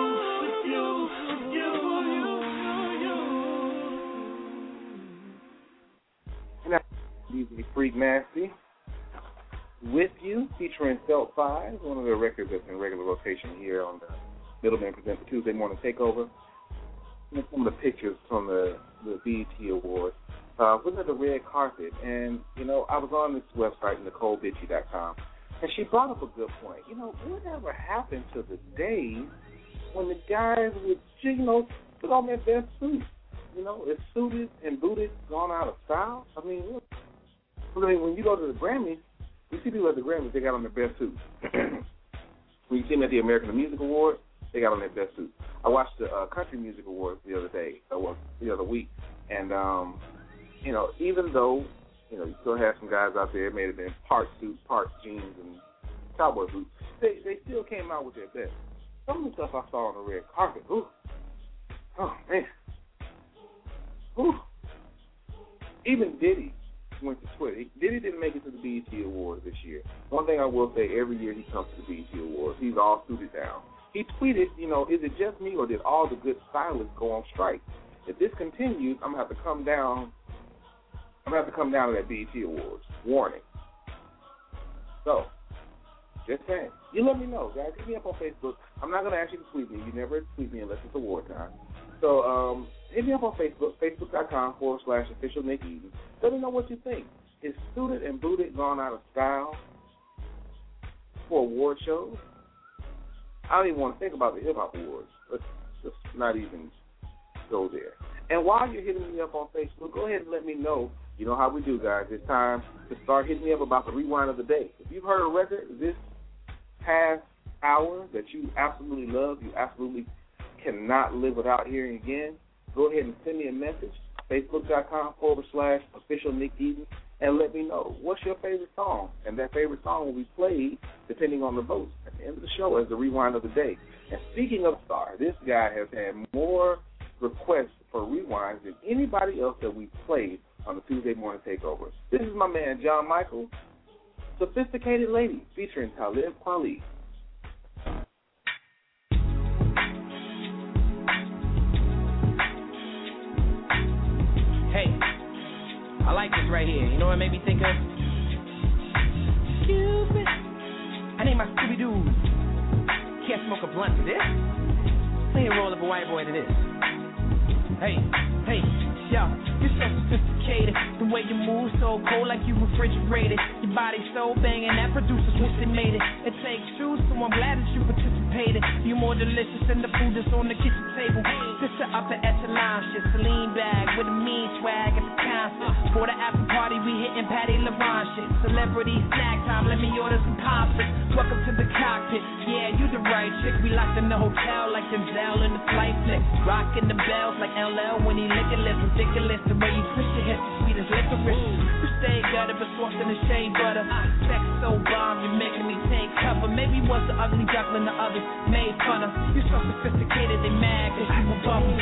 DJ Freak Nasty with you, featuring Felt 5, one of the records that's in regular rotation here on the Middleman Presents the Tuesday Morning Takeover. And some of the pictures from the BET Awards. Looking at the red carpet, and I was on this website, NicoleBitchie.com, and she brought up a good point. Whatever happened to the days when the guys would, put on their best suits? It's suited and booted, gone out of style. I mean, when you go to the Grammys, you see people at the Grammys, they got on their best suits. When you see them at the American Music Awards, they got on their best suits. I watched the Country Music Awards the other week, and even though you still have some guys out there, it may have been part suits, part jeans, and cowboy boots, they still came out with their best. Some of the stuff I saw on the red carpet, oh man. Ooh. Even Diddy went to Twitter. Diddy didn't make it to the BET Awards this year. One thing I will say, every year he comes to the BET Awards, he's all suited down. He tweeted, is it just me or did all the good stylists go on strike? If this continues, I'm gonna have to come down to that BET Awards. Warning. So, just saying. You let me know, guys. Hit me up on Facebook. I'm not gonna ask you to tweet me. You never tweet me unless it's award time. So, hit me up on Facebook, facebook.com/official Nick Eden. Let me know what you think. Is suited and booted gone out of style for award shows? I don't even want to think about the Hip Hop Awards. Let's just not even go there. And while you're hitting me up on Facebook, go ahead and let me know. You know how we do, guys. It's time to start hitting me up about the rewind of the day. If you've heard a record this past hour that you absolutely love, you absolutely cannot live without hearing again, go ahead and send me a message, facebook.com/official Nick Eden, and let me know what's your favorite song. And that favorite song will be played depending on the votes at the end of the show as the rewind of the day. And speaking of Star, this guy has had more requests for rewinds than anybody else that we played on the Tuesday Morning Takeover. This is my man, John Michael, Sophisticated Lady, featuring Talib Kweli. Hey, I like this right here. You know what it made me think of? Cupid. I named my Scooby-Doo. Can't smoke a blunt to this. Play a roll of a white boy to this. Hey, yo, you're so sophisticated. The way you move so cold like you refrigerated. Your body's so banging that producers wish they made it. It takes two, so I'm glad that you participated. anticipated. You more delicious than the food that's on the kitchen table. This the upper echelon shit. Celine bag with a mean swag at the concert. For the after party, we hitting Patty LaVon shit. Celebrity snack time, let me order some pops. Welcome to the cockpit. Yeah, you the right chick. We locked in the hotel like Denzel in the flight flick. Rocking the bells like LL when he lickin' lips. Ridiculous the way you twist your hips, sweet as licorice. You stay gutter but soft in the shea butter. Sex so bomb, you're making me take cover. Maybe once the ugly duckling the others made fun of. You so sophisticated, they mad cause you above me.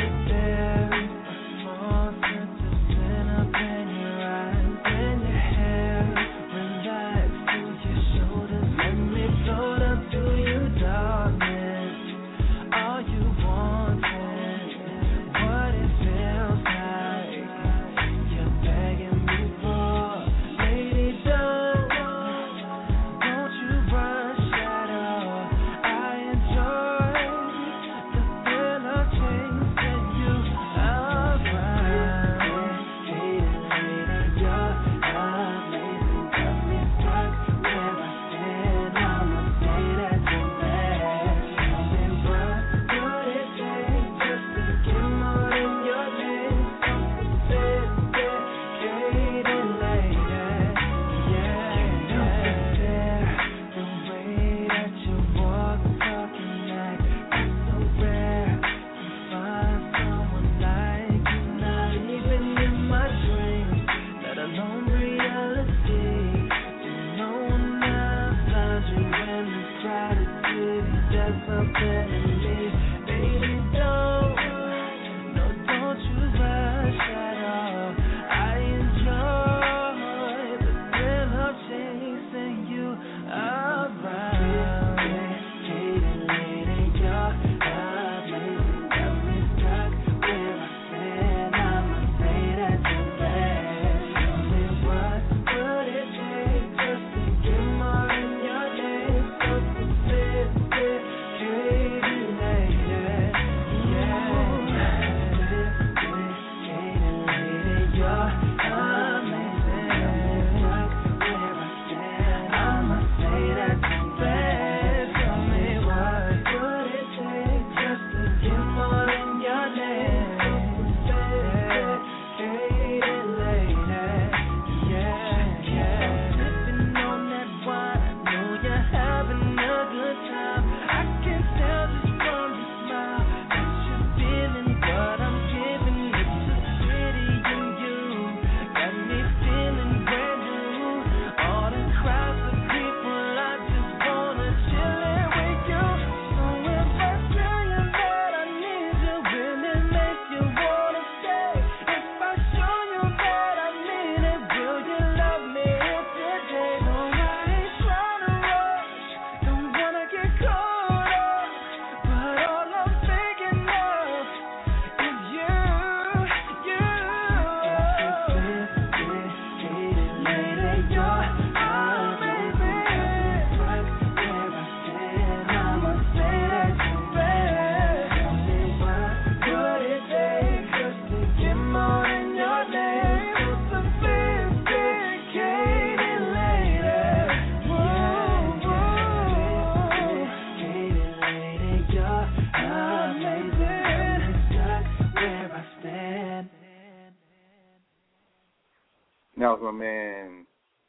That was my man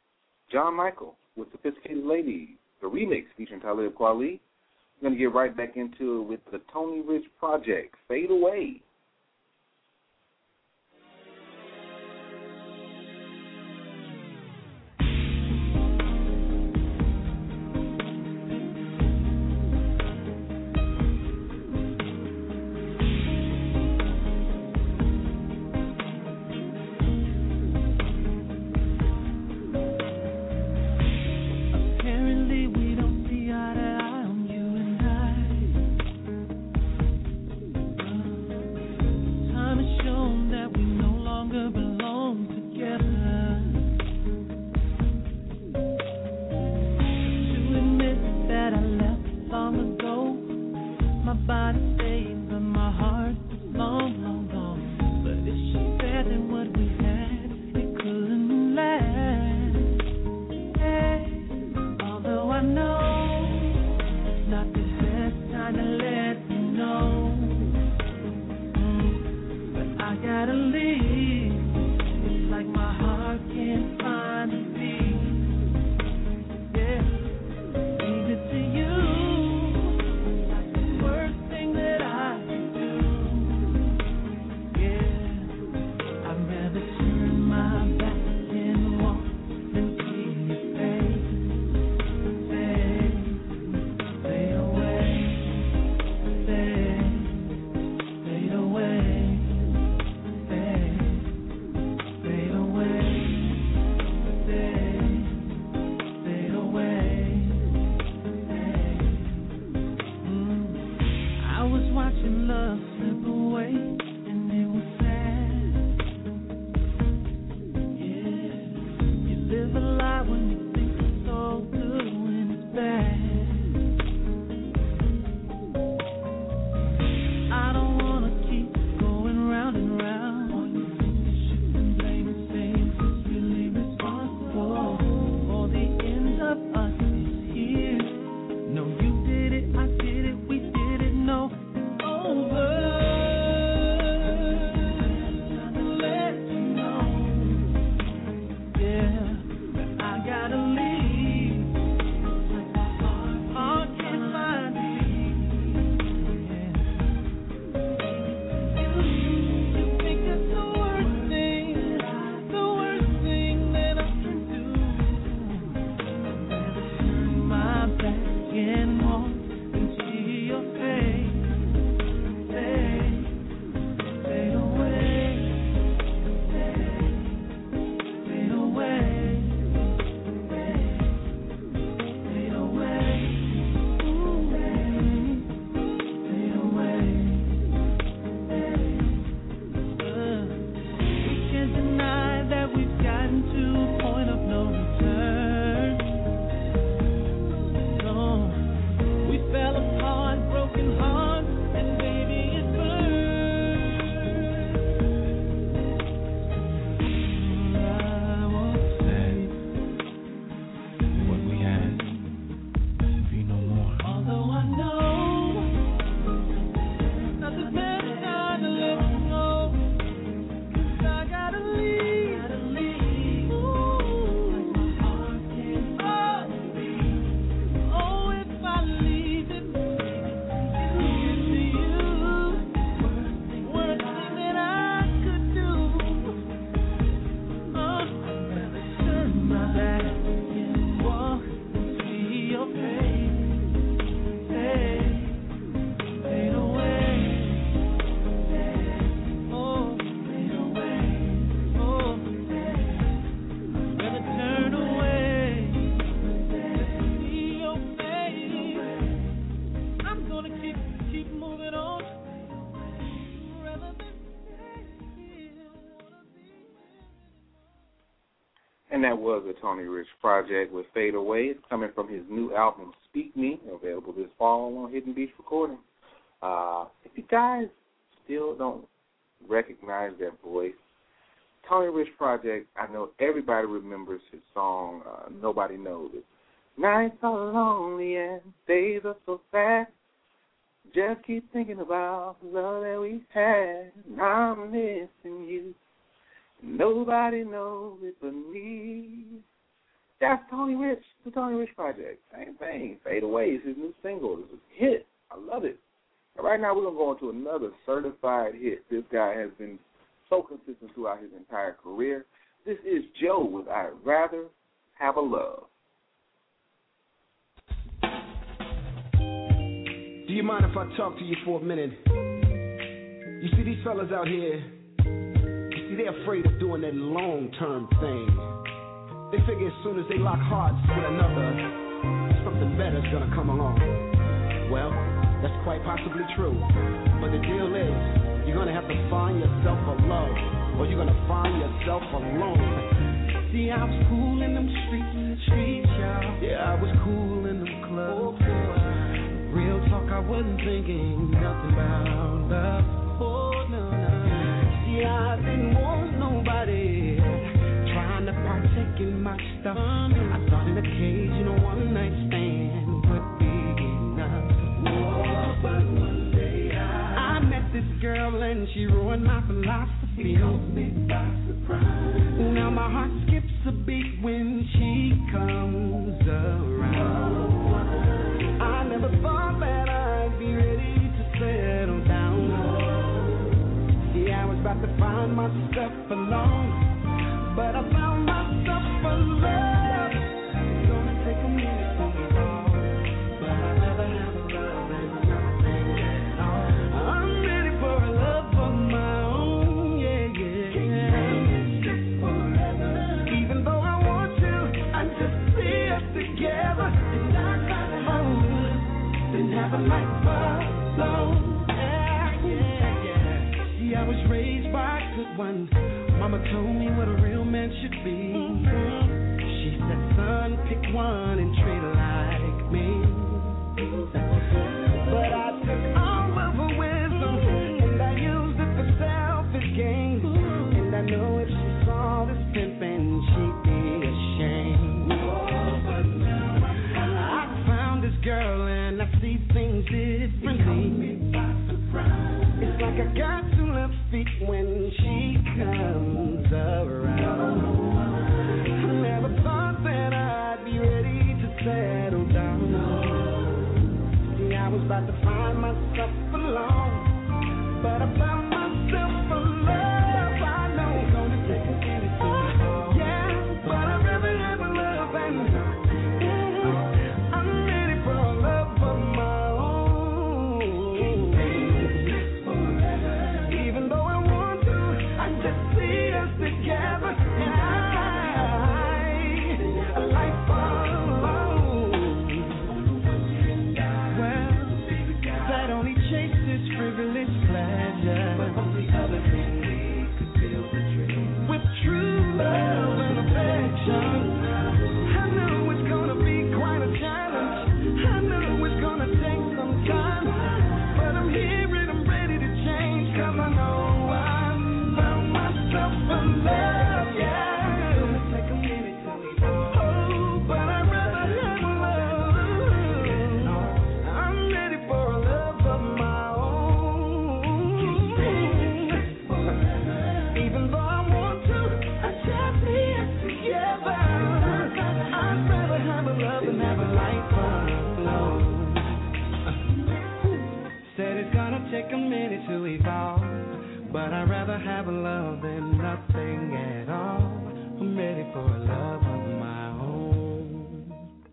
John Michael with Sophisticated Ladies, the remix featuring Talib Kweli. We're going to get right back into it with the Tony Rich Project, Fade Away. slip away, and it was sad. Yeah, you live a lie when you think it's all good when it's bad. I don't wanna keep going round and round. All you think you should blame and say who's really responsible for the end of us is here. No, you did it, I did it, we did it, no, it's over. Time to let you know, yeah, that I gotta leave. Like my heart can't find me. Yeah. You think that's the worst thing that I can do. I'd rather turn my back and walk into your face. Fade away, fade away, fade away, fade away. We can't deny that we've gotten to a point of no return. No, we fell apart, broken hearts, and baby it burns. I won't say What we had be no more. although I know not the best time to let you go. 'Cause I gotta leave. Ooh, like my heart can't find me. Oh, if I leave it, it's to you. Worst thing that I could do. I'd rather turn my back and walk and see your face. Fade away. Oh, fade away. Oh, I'd rather turn away to see your face. I'm gonna keep moving on rather than stay here. And that was a Tony Rich project with Fade Away. It's coming from his new album, Speak Me, available this fall on Hidden Beach Recording. If you guys still don't recognize that voice, Tony Rich project, I know everybody remembers his song, Nobody Knows It. Nights are lonely and days are so fast. Just keep thinking about the love that we had. And I'm missing you. Nobody knows it but me. That's Tony Rich, the Tony Rich project. Same thing. Fade Away is his new single. It's a hit. I love it. And right now we're going to go into another certified hit. This guy has been so consistent throughout his entire career. This is Joe with I'd Rather Have a Love. Do you mind if I talk to you for a minute? You see these fellas out here, they're afraid of doing that long-term thing. They figure as soon as they lock hearts with another, something better's gonna come along. Well, that's quite possibly true. But the deal is, you're gonna have to find yourself a love, or you're gonna find yourself alone. See, I was cool in them streets, y'all. Yeah, I was cool in them clubs. Real talk, I wasn't thinking nothing about love. Oh, no. See, I didn't want nobody trying to partake in my stuff. I thought an occasional one-night stand would be enough. Oh, but one day I met this girl and she ruined my philosophy. Caught me by surprise. Now my heart skips a beat when she comes around. I never thought that I'd be ready to settle down. See, I was about to find myself alone, but I found myself alone. It's gonna take a minute for me all, but I'd rather have a love than nothing at all. I'm ready for a love of my own, yeah. Can't stay just forever. Even though I want to, I just see us together, and I'd rather have a love than have a life alone. Yeah. good one. Mama told me what a real man should be. She said, son, pick one and treat her like me. But I took all of her wisdom and I used it for selfish gain. And I know if she saw this pimpin', she'd be ashamed. I found this girl and I see things differently. It's like I got two left feet when she comes around. I never thought that I'd be ready to settle down. See, I was about to find myself alone, but I found myself alone. I know it's gonna take a minute to yeah, but I'd rather have a love and I'm ready for a love of my own. Even though I want to, I just see us together and a life alone. Well, that only chases frivolous pleasure. But on the other hand, we could build a dream with true love and affection. I know it's gonna be quite a challenge. I know it's gonna take some time, but I'm here and I'm ready to change. 'Cause I know I found myself a love, yeah. It's gonna take a minute to oh, but I'd rather have a love. I'm ready for a love of my own. Even though I want to, I just need us together. I'd rather have a love than have a life alone. Said it's gonna take a minute to evolve, but I'd rather have a love than nothing at all. I'm ready for a love of my own.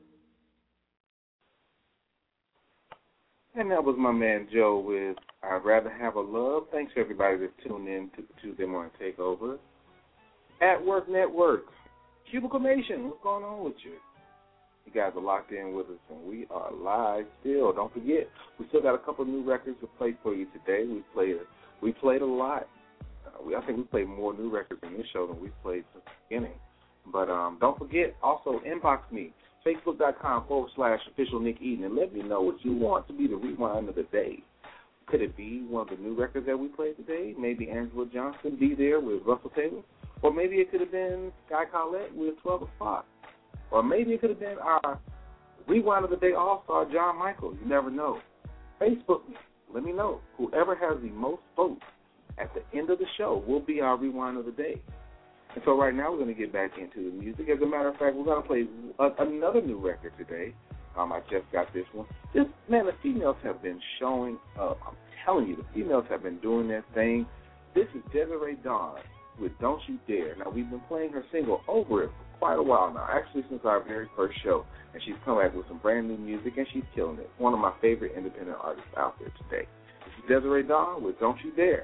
And that was my man Joe with I'd Rather Have a Love. Thanks to everybody that tuned in to the Tuesday Morning Takeover. At Work Network, Cubicle Nation, what's going on with you? You guys are locked in with us, and we are live still. Don't forget, we still got a couple of new records to play for you today. We played a lot. I think we played more new records in this show than we played since the beginning. But don't forget, also inbox me, Facebook.com/official Nick Eden, and let me know what you want to be the rewind of the day. Could it be one of the new records that we played today? Maybe Angela Johnson, Be There with Russell Taylor? Or maybe it could have been Sky Collette with 12 O'Clock. Or maybe it could have been our rewind of the day all-star, John Michael. You never know. Facebook me. Let me know. Whoever has the most votes at the end of the show will be our rewind of the day. And so right now we're going to get back into the music. As a matter of fact, we're going to play another new record today. I just got this one. The females have been showing up. I'm telling you, the females have been doing their thing. This is Desiree Dawn with Don't You Dare. Now, we've been playing her single Over It for quite a while now, actually since our very first show. And she's come back with some brand new music, and she's killing it. One of my favorite independent artists out there today. This is Desiree Dawn with Don't You Dare.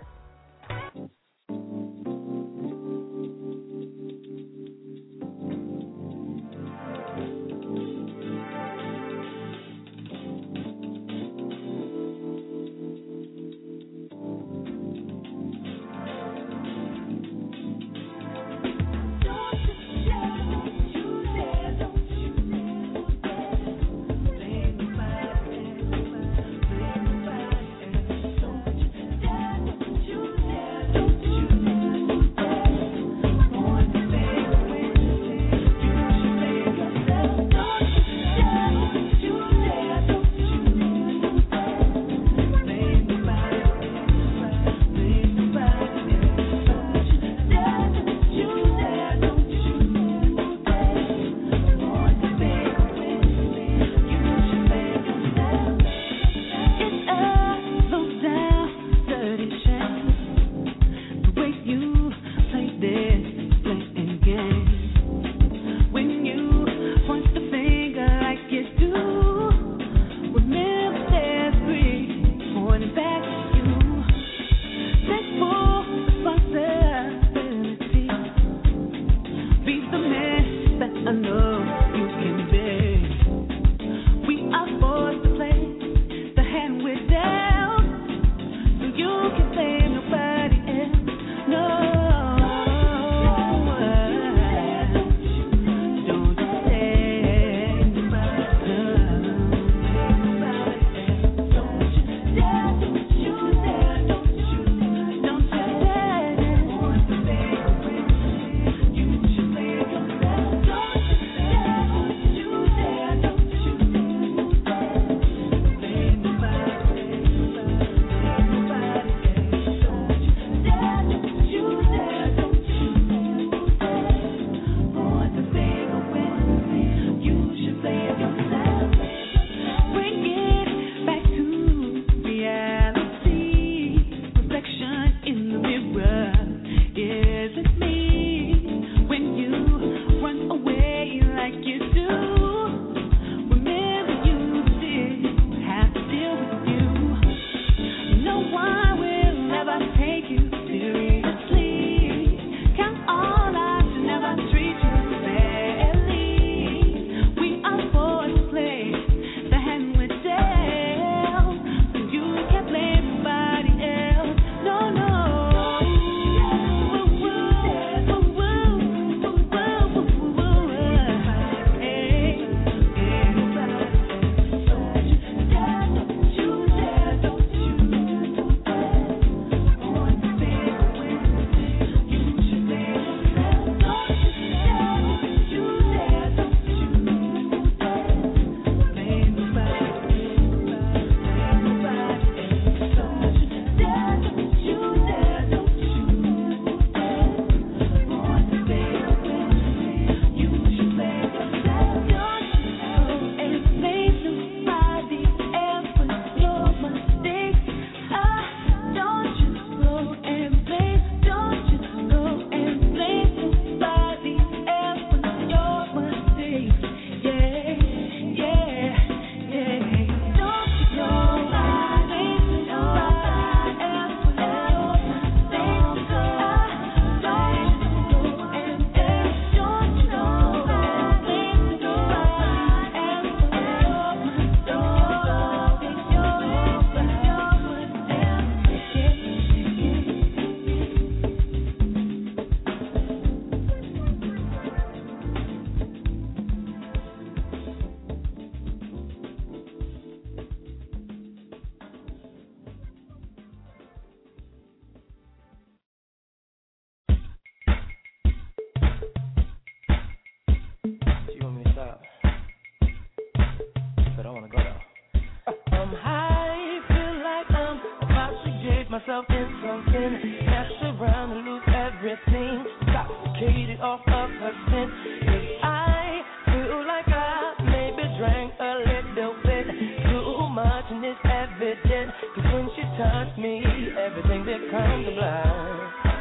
Don't myself in something, mess around and lose everything, intoxicated off of her scent. 'Cause I feel like I maybe drank a little bit too much, and it's evident. 'Cause when she touched me, everything becomes a blur.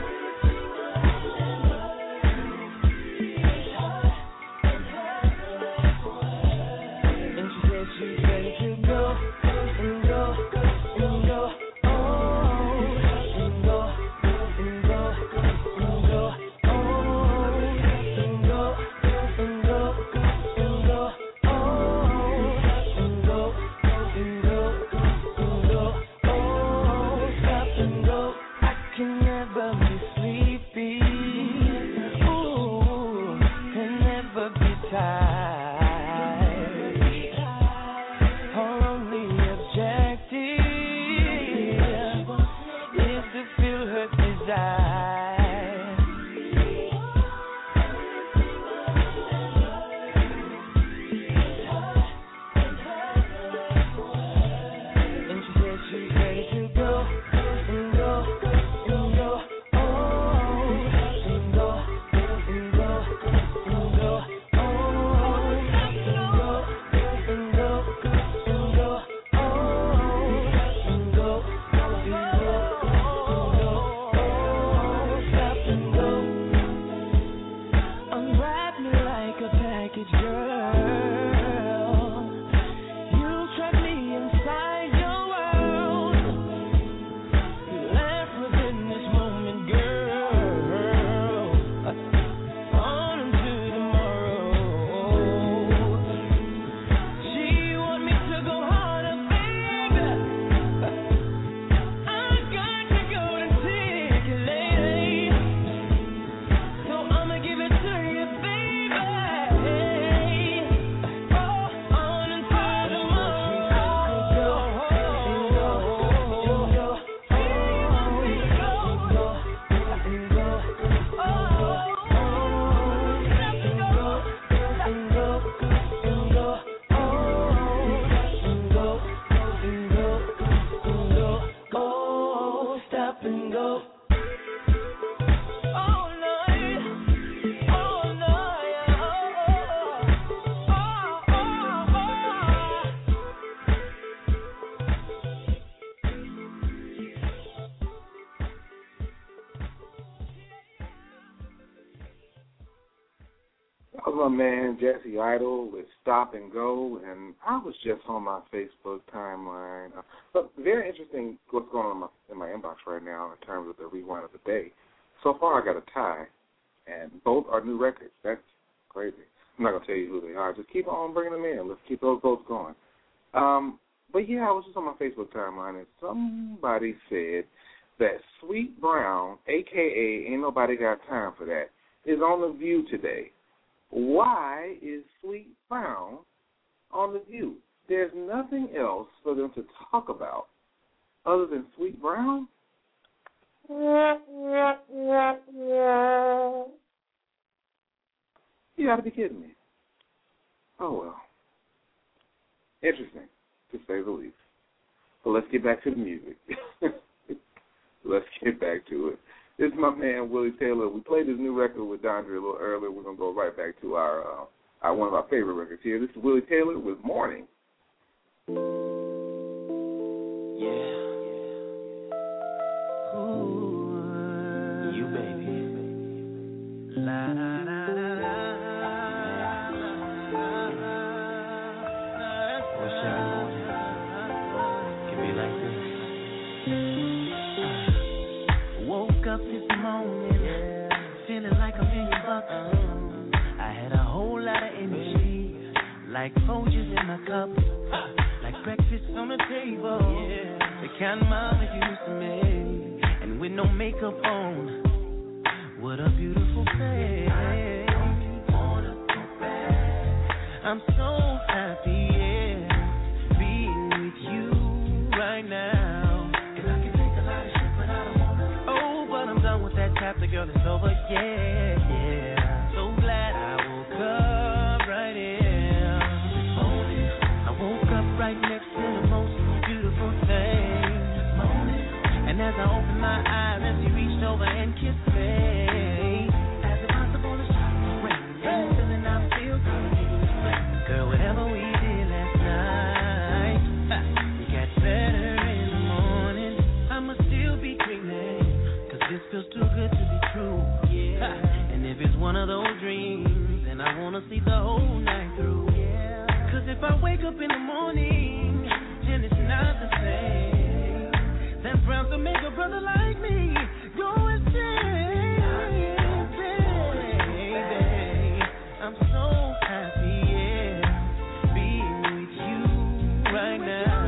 My man Jesse Idle with Stop and Go, and I was just on my Facebook timeline. But very interesting what's going on in my inbox right now in terms of the rewind of the day. So far, I got a tie, and both are new records. That's crazy. I'm not going to tell you who they are. Just keep on bringing them in. Let's keep those votes going. But, yeah, I was just on my Facebook timeline, and somebody said that Sweet Brown, a.k.a. Ain't Nobody Got Time for That, is on The View today. Why is Sweet Brown on The View? There's nothing else for them to talk about other than Sweet Brown? You got to be kidding me. Oh, well. Interesting, to say the least. But let's get back to the music. Let's get back to it. This is my man, Willie Taylor. We played his new record with Dondre a little earlier. We're going to go right back to our one of our favorite records here. This is Willie Taylor with Morning. Yeah. Ooh, you baby. La la la la. What's every morning? Can be like this. Woke up this morning, feeling like $1 million. I had a whole lot of energy, like Folgers in my cup, like breakfast on the table, the kind mama used to make, and with no makeup on. What a beautiful face. I'm so happy, yeah, being with you right now. And I can take a lot of shit, but I don't wanna. Oh, but I'm done with that chapter, girl, it's over, yeah, yeah. So glad I woke up right here. This morning, I woke up right next to the most beautiful thing. This morning, and as I open sleep the whole night through. Cause if I wake up in the morning and it's not the same, then proud to make a brother like me go insane, baby. I'm so happy, yeah, being with you right now.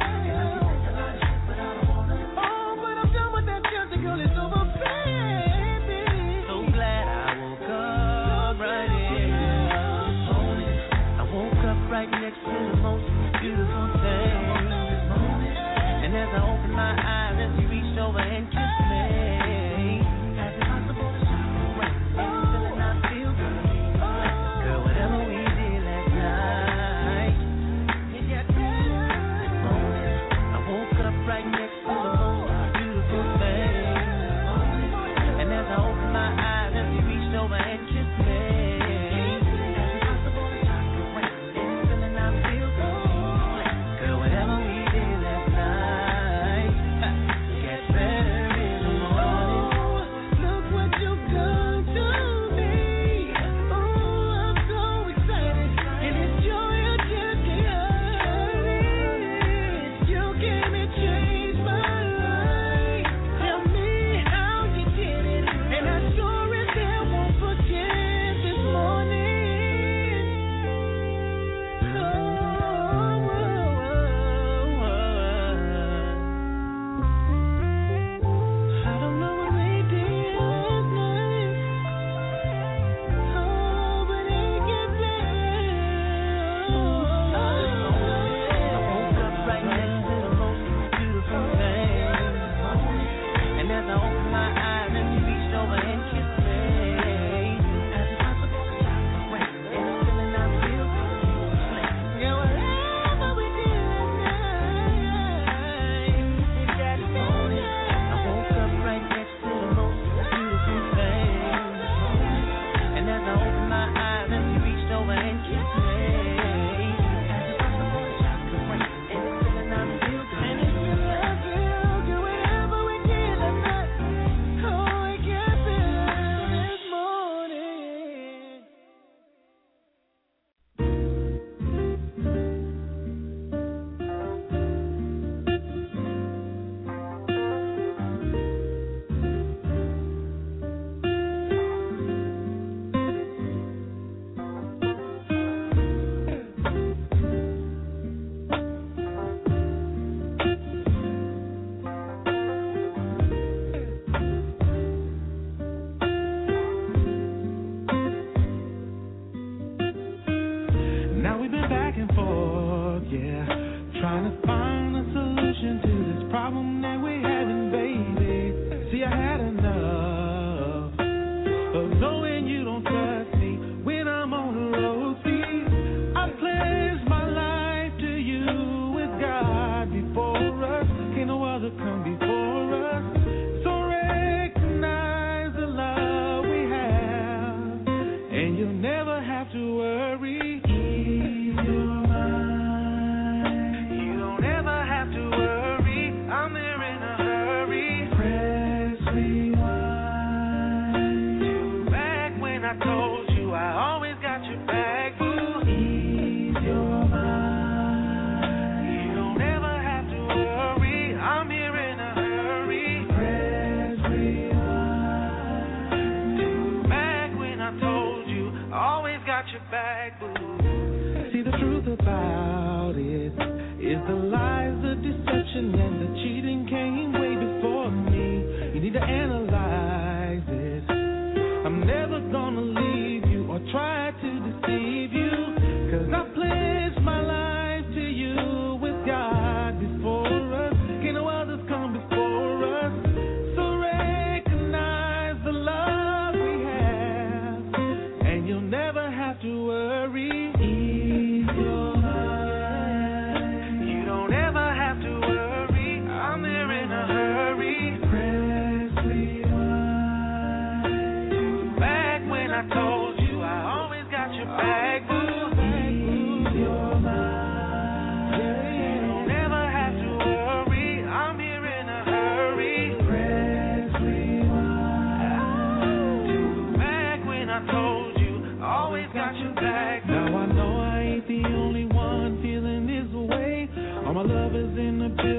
Oh, but I'm done with that chance, girl, it's over, baby. So glad I woke up right here. I woke up right next to the most beautiful thing.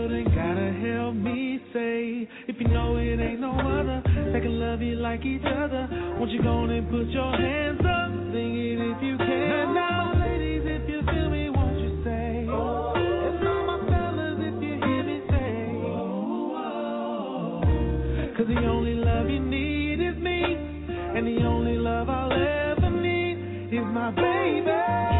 world and gotta help me say, if you know it ain't no other that can love you like each other, won't you go on and put your hands up, sing it if you can. Now, ladies, if you feel me, won't you say, and all my fellas, if you hear me say, 'cause the only love you need is me, and the only love I'll ever need is my baby.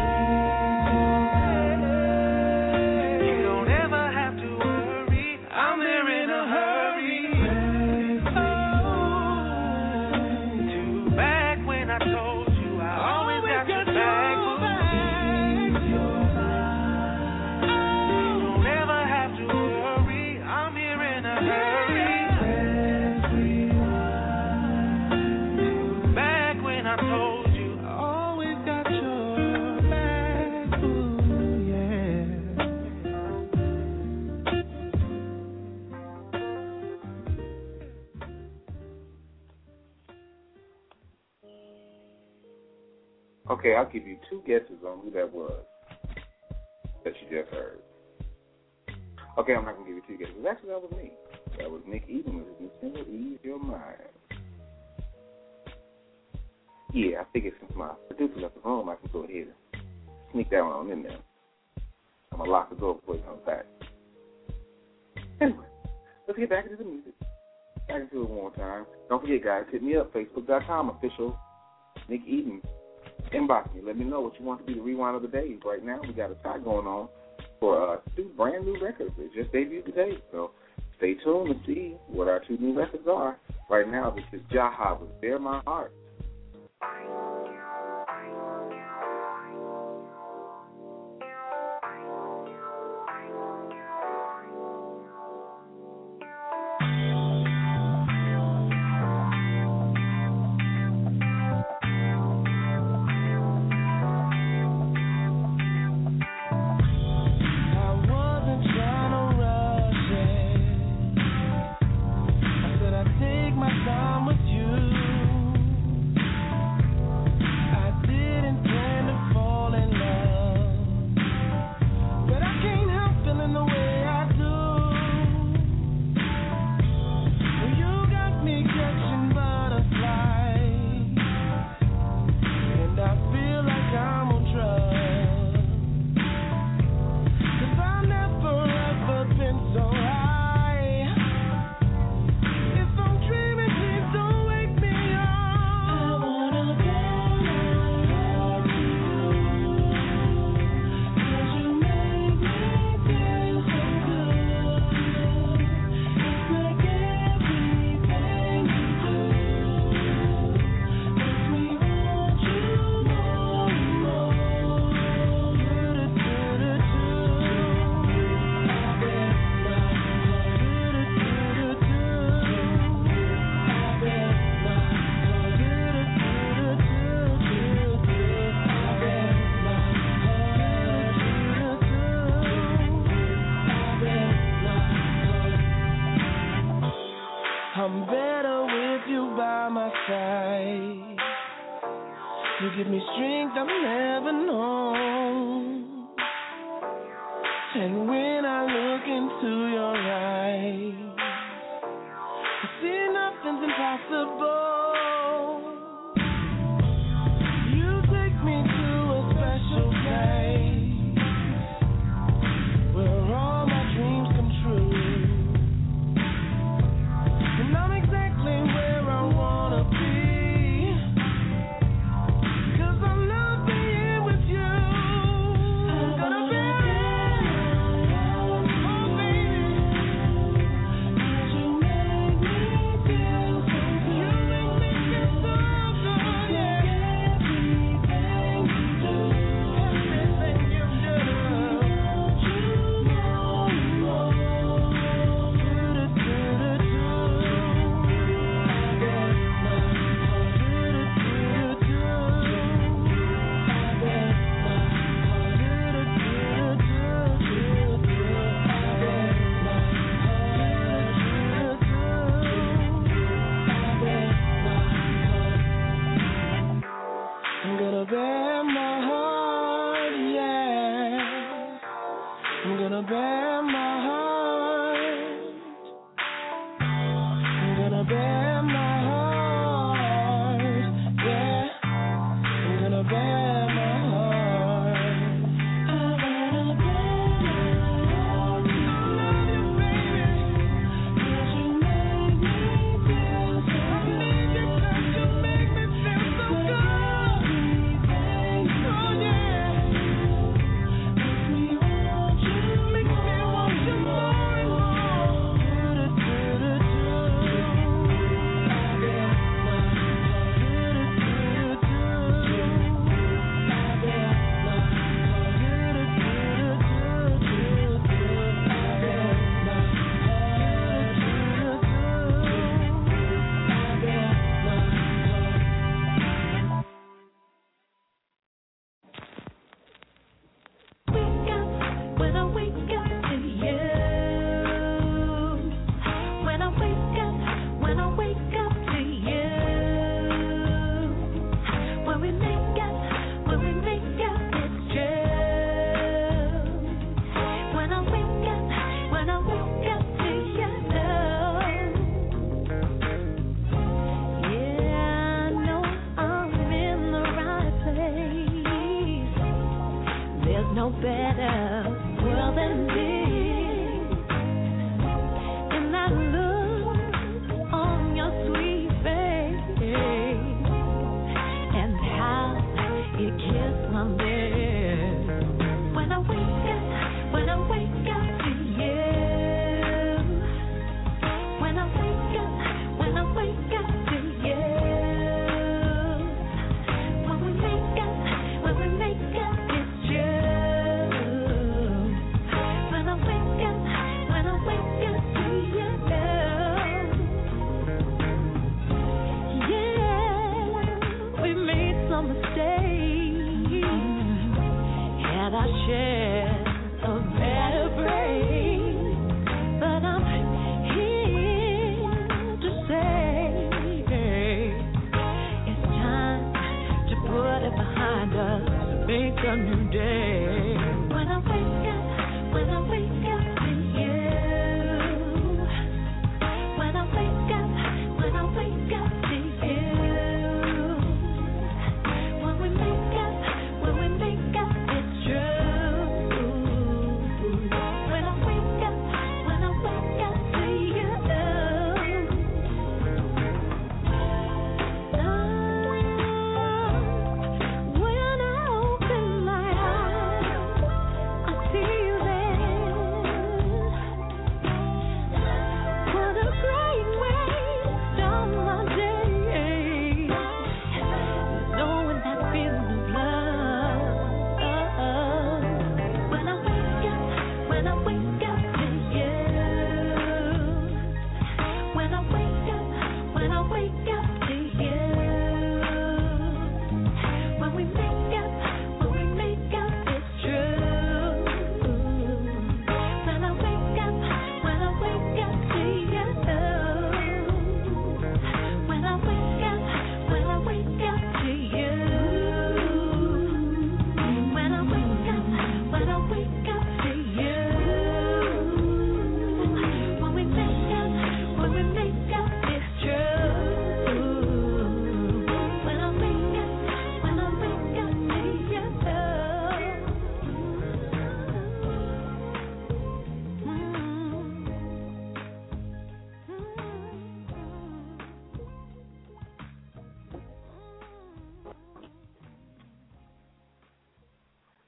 Okay, I'll give you two guesses on who that was that you just heard. Okay, I'm not going to give you two guesses. Actually, that was me. That was Nick Eden with his new single, Ease Your Mind. Yeah, I figured since my producer left the room, I can go ahead and sneak that one on in there. I'm going to lock the door before he comes back. Anyway, let's get back into the music. Back into it one more time. Don't forget, guys, hit me up, Facebook.com, official Nick Eden. Inbox me. Let me know what you want to be the rewind of the day. Right now, we got a tie going on for two brand new records. They just debuted today, so stay tuned to see what our two new records are. Right now, this is Jaha with Bare My Heart. I'm better with you by my side. You give me strength I've never known. And when I look into your eyes, I see nothing's impossible. You take me to a special place where all my dreams come true. And I'm exactly where I wanna be, 'cause I love being with you. Gonna be you make me feel so good. You make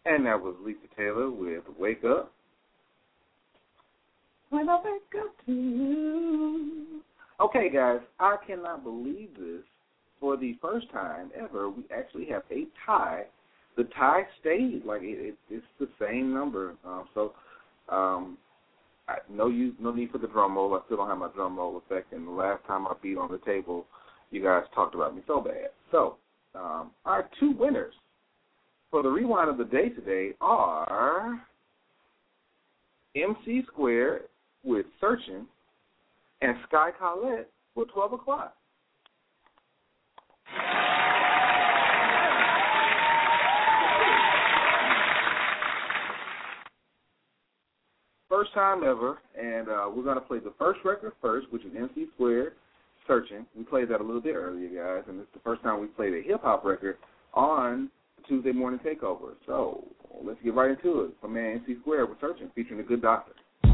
And that was Lisa Taylor with Wake Up. When I wake up to you. Okay, guys, I cannot believe this. For the first time ever, we actually have a tie. The tie stayed. Like, it's the same number. No need for the drum roll. I still don't have my drum roll effect. And the last time I beat on the table, you guys talked about me so bad. So, our two winners for the rewind of the day today are MC Square with Searching and Sky Collette with 12 o'clock. First time ever, and we're going to play the first record first, which is MC Square, Searching. We played that a little bit earlier, guys, and it's the first time we played a hip-hop record on Tuesday Morning Takeover. So let's get right into it. My man MC Square with Searching, featuring The Good Doctor.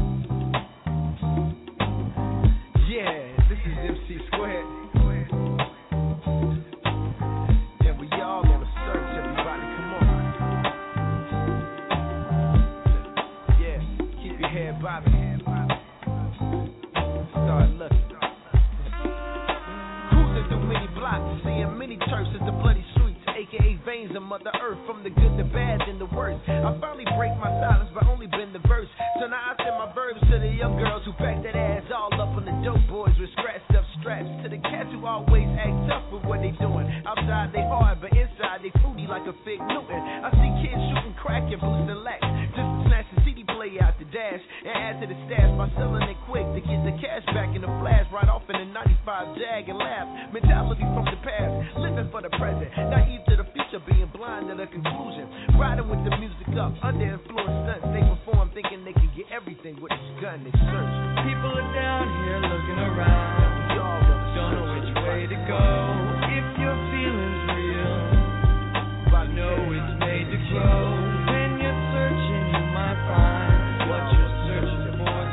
Yeah, this is MC Square. Yeah, we all on a search, everybody, come on. Yeah, keep your head bobbing. Start looking. Cruising through many blocks, seeing many turfs at the bloody streets, a.k.a. veins of Mother Earth, from the good, the bad, and the worst. I finally break my silence by only been the verse. So now I send my verbs to the young girls who back that ass all up on the dope boys with scratched up straps. To the cats who always act tough with what they doing. Outside they hard, but inside they fruity like a fig Newton. I see kids shooting crack and boosting lax just to snatch the CD play out the dash and add to the stash by selling it quick to get the cash back in the flash. Right off in the 95 Jag and laugh. Mentality from the past, living for the present. Naive to the future, being blind to the conclusion. Riding with the music up, under influence stunts. They perform thinking they can get everything with this gun. They search. People are down here looking around. We all don't know which way to go. If your feeling's real, know it's made to grow. When you're searching, you might find what you're searching for's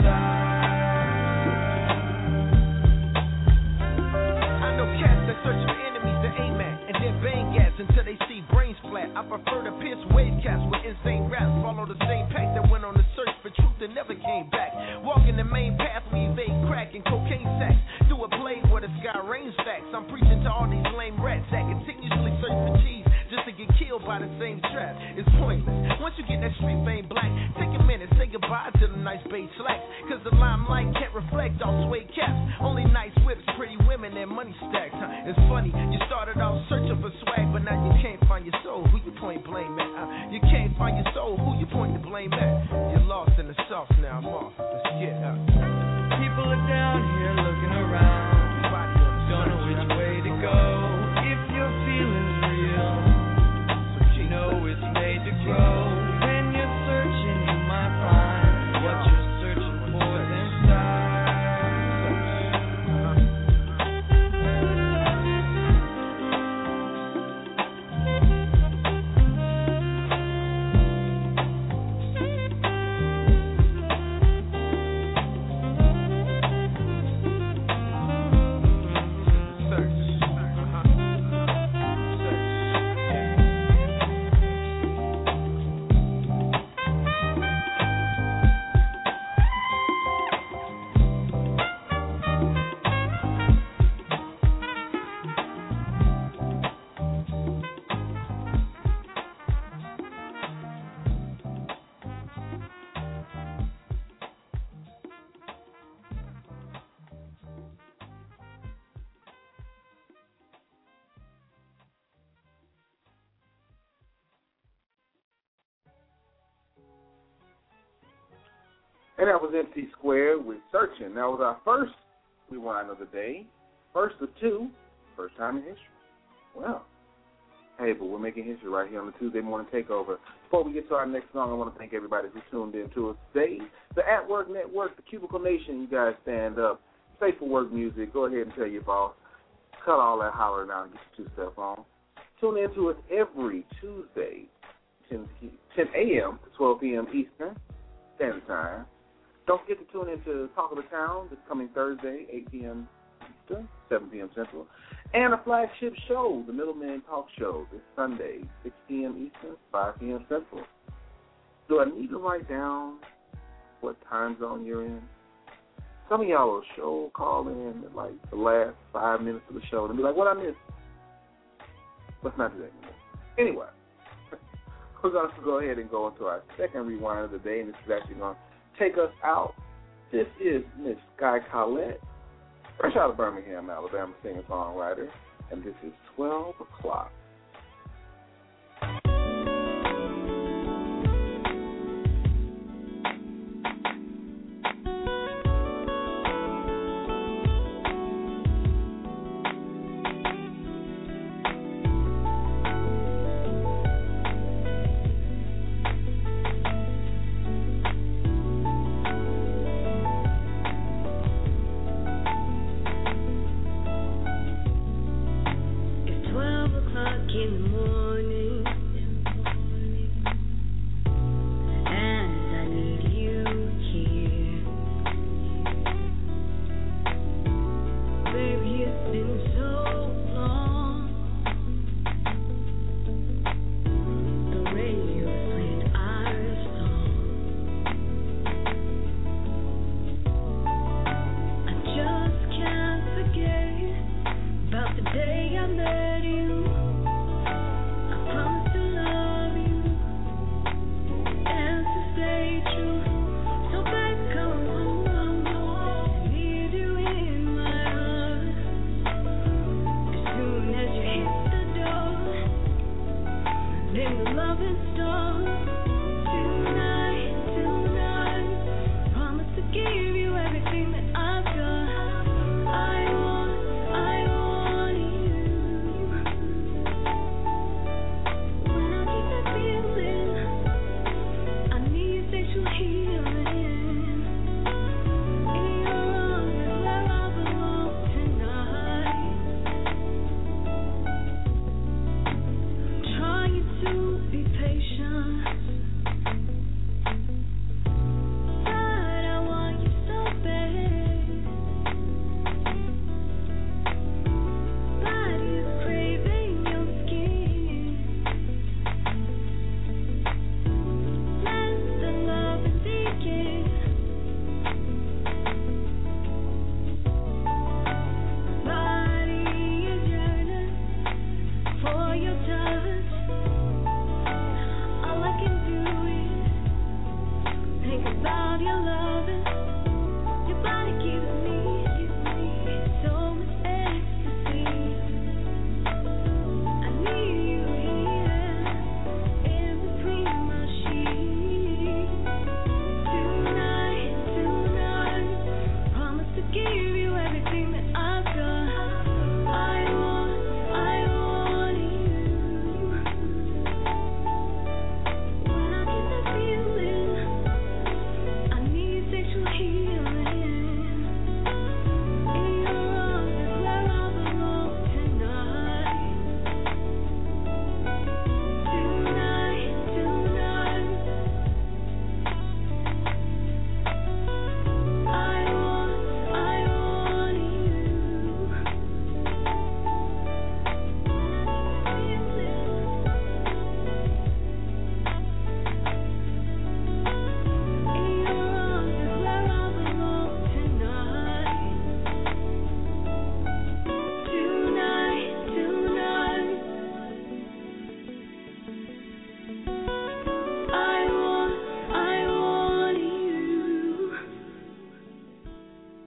inside. I know cats that search for enemies to aim at and then bang gas until they see brains flat. I prefer to pierce wave cats with insane raps. Follow the same pack that went on the search for truth and never came back. Walking the main path, we evade crack and cocaine sacks. Do a play where the sky rains facts. I'm preaching to all these lame rats that continuously search for cheese just to get killed by the same trap. It's pointless. Once you get that street fame black, take a minute, say goodbye to the nice beige slacks. Cause the limelight can't reflect all suede caps. Only nice whips, pretty women, and money stacks. It's funny, you started out searching for swag, but now you can't find your soul. Who you point blame at? You can't find your soul. Who you point the blame at? You're lost in the sauce, now I'm off. Let's get up. People are down here looking around. Don't know which way to go. If your feeling's real, know it's made to grow. When you're searching, you might find what you're searching for's inside. And that was MC Square with Searching. That was our first rewind of the day. First of two. First time in history. Well, hey, but we're making history right here on the Tuesday Morning Takeover. Before we get to our next song, I want to thank everybody who tuned in to us today. The At Work Network, the Cubicle Nation, you guys stand up. Safe for work music. Go ahead and tell your boss. Cut all that hollering out and get your two-step on. Tune in to us every Tuesday, 10 a.m. to 12 p.m. Eastern Standard Time. Don't forget to tune in to Talk of the Town this coming Thursday, 8 p.m. Eastern, 7 p.m. Central, and a flagship show, the Middleman Talk Show, this Sunday, 6 p.m. Eastern, 5 p.m. Central. Do I need to write down what time zone you're in? Some of y'all will call in at like the last 5 minutes of the show and be like, what I missed? Let's not do that anymore. Anyway, we're going to go ahead and go into our second rewind of the day, and this is actually going to take us out. This is Miss Sky Collette, fresh out of Birmingham, Alabama, singer-songwriter, and this is 12 o'clock.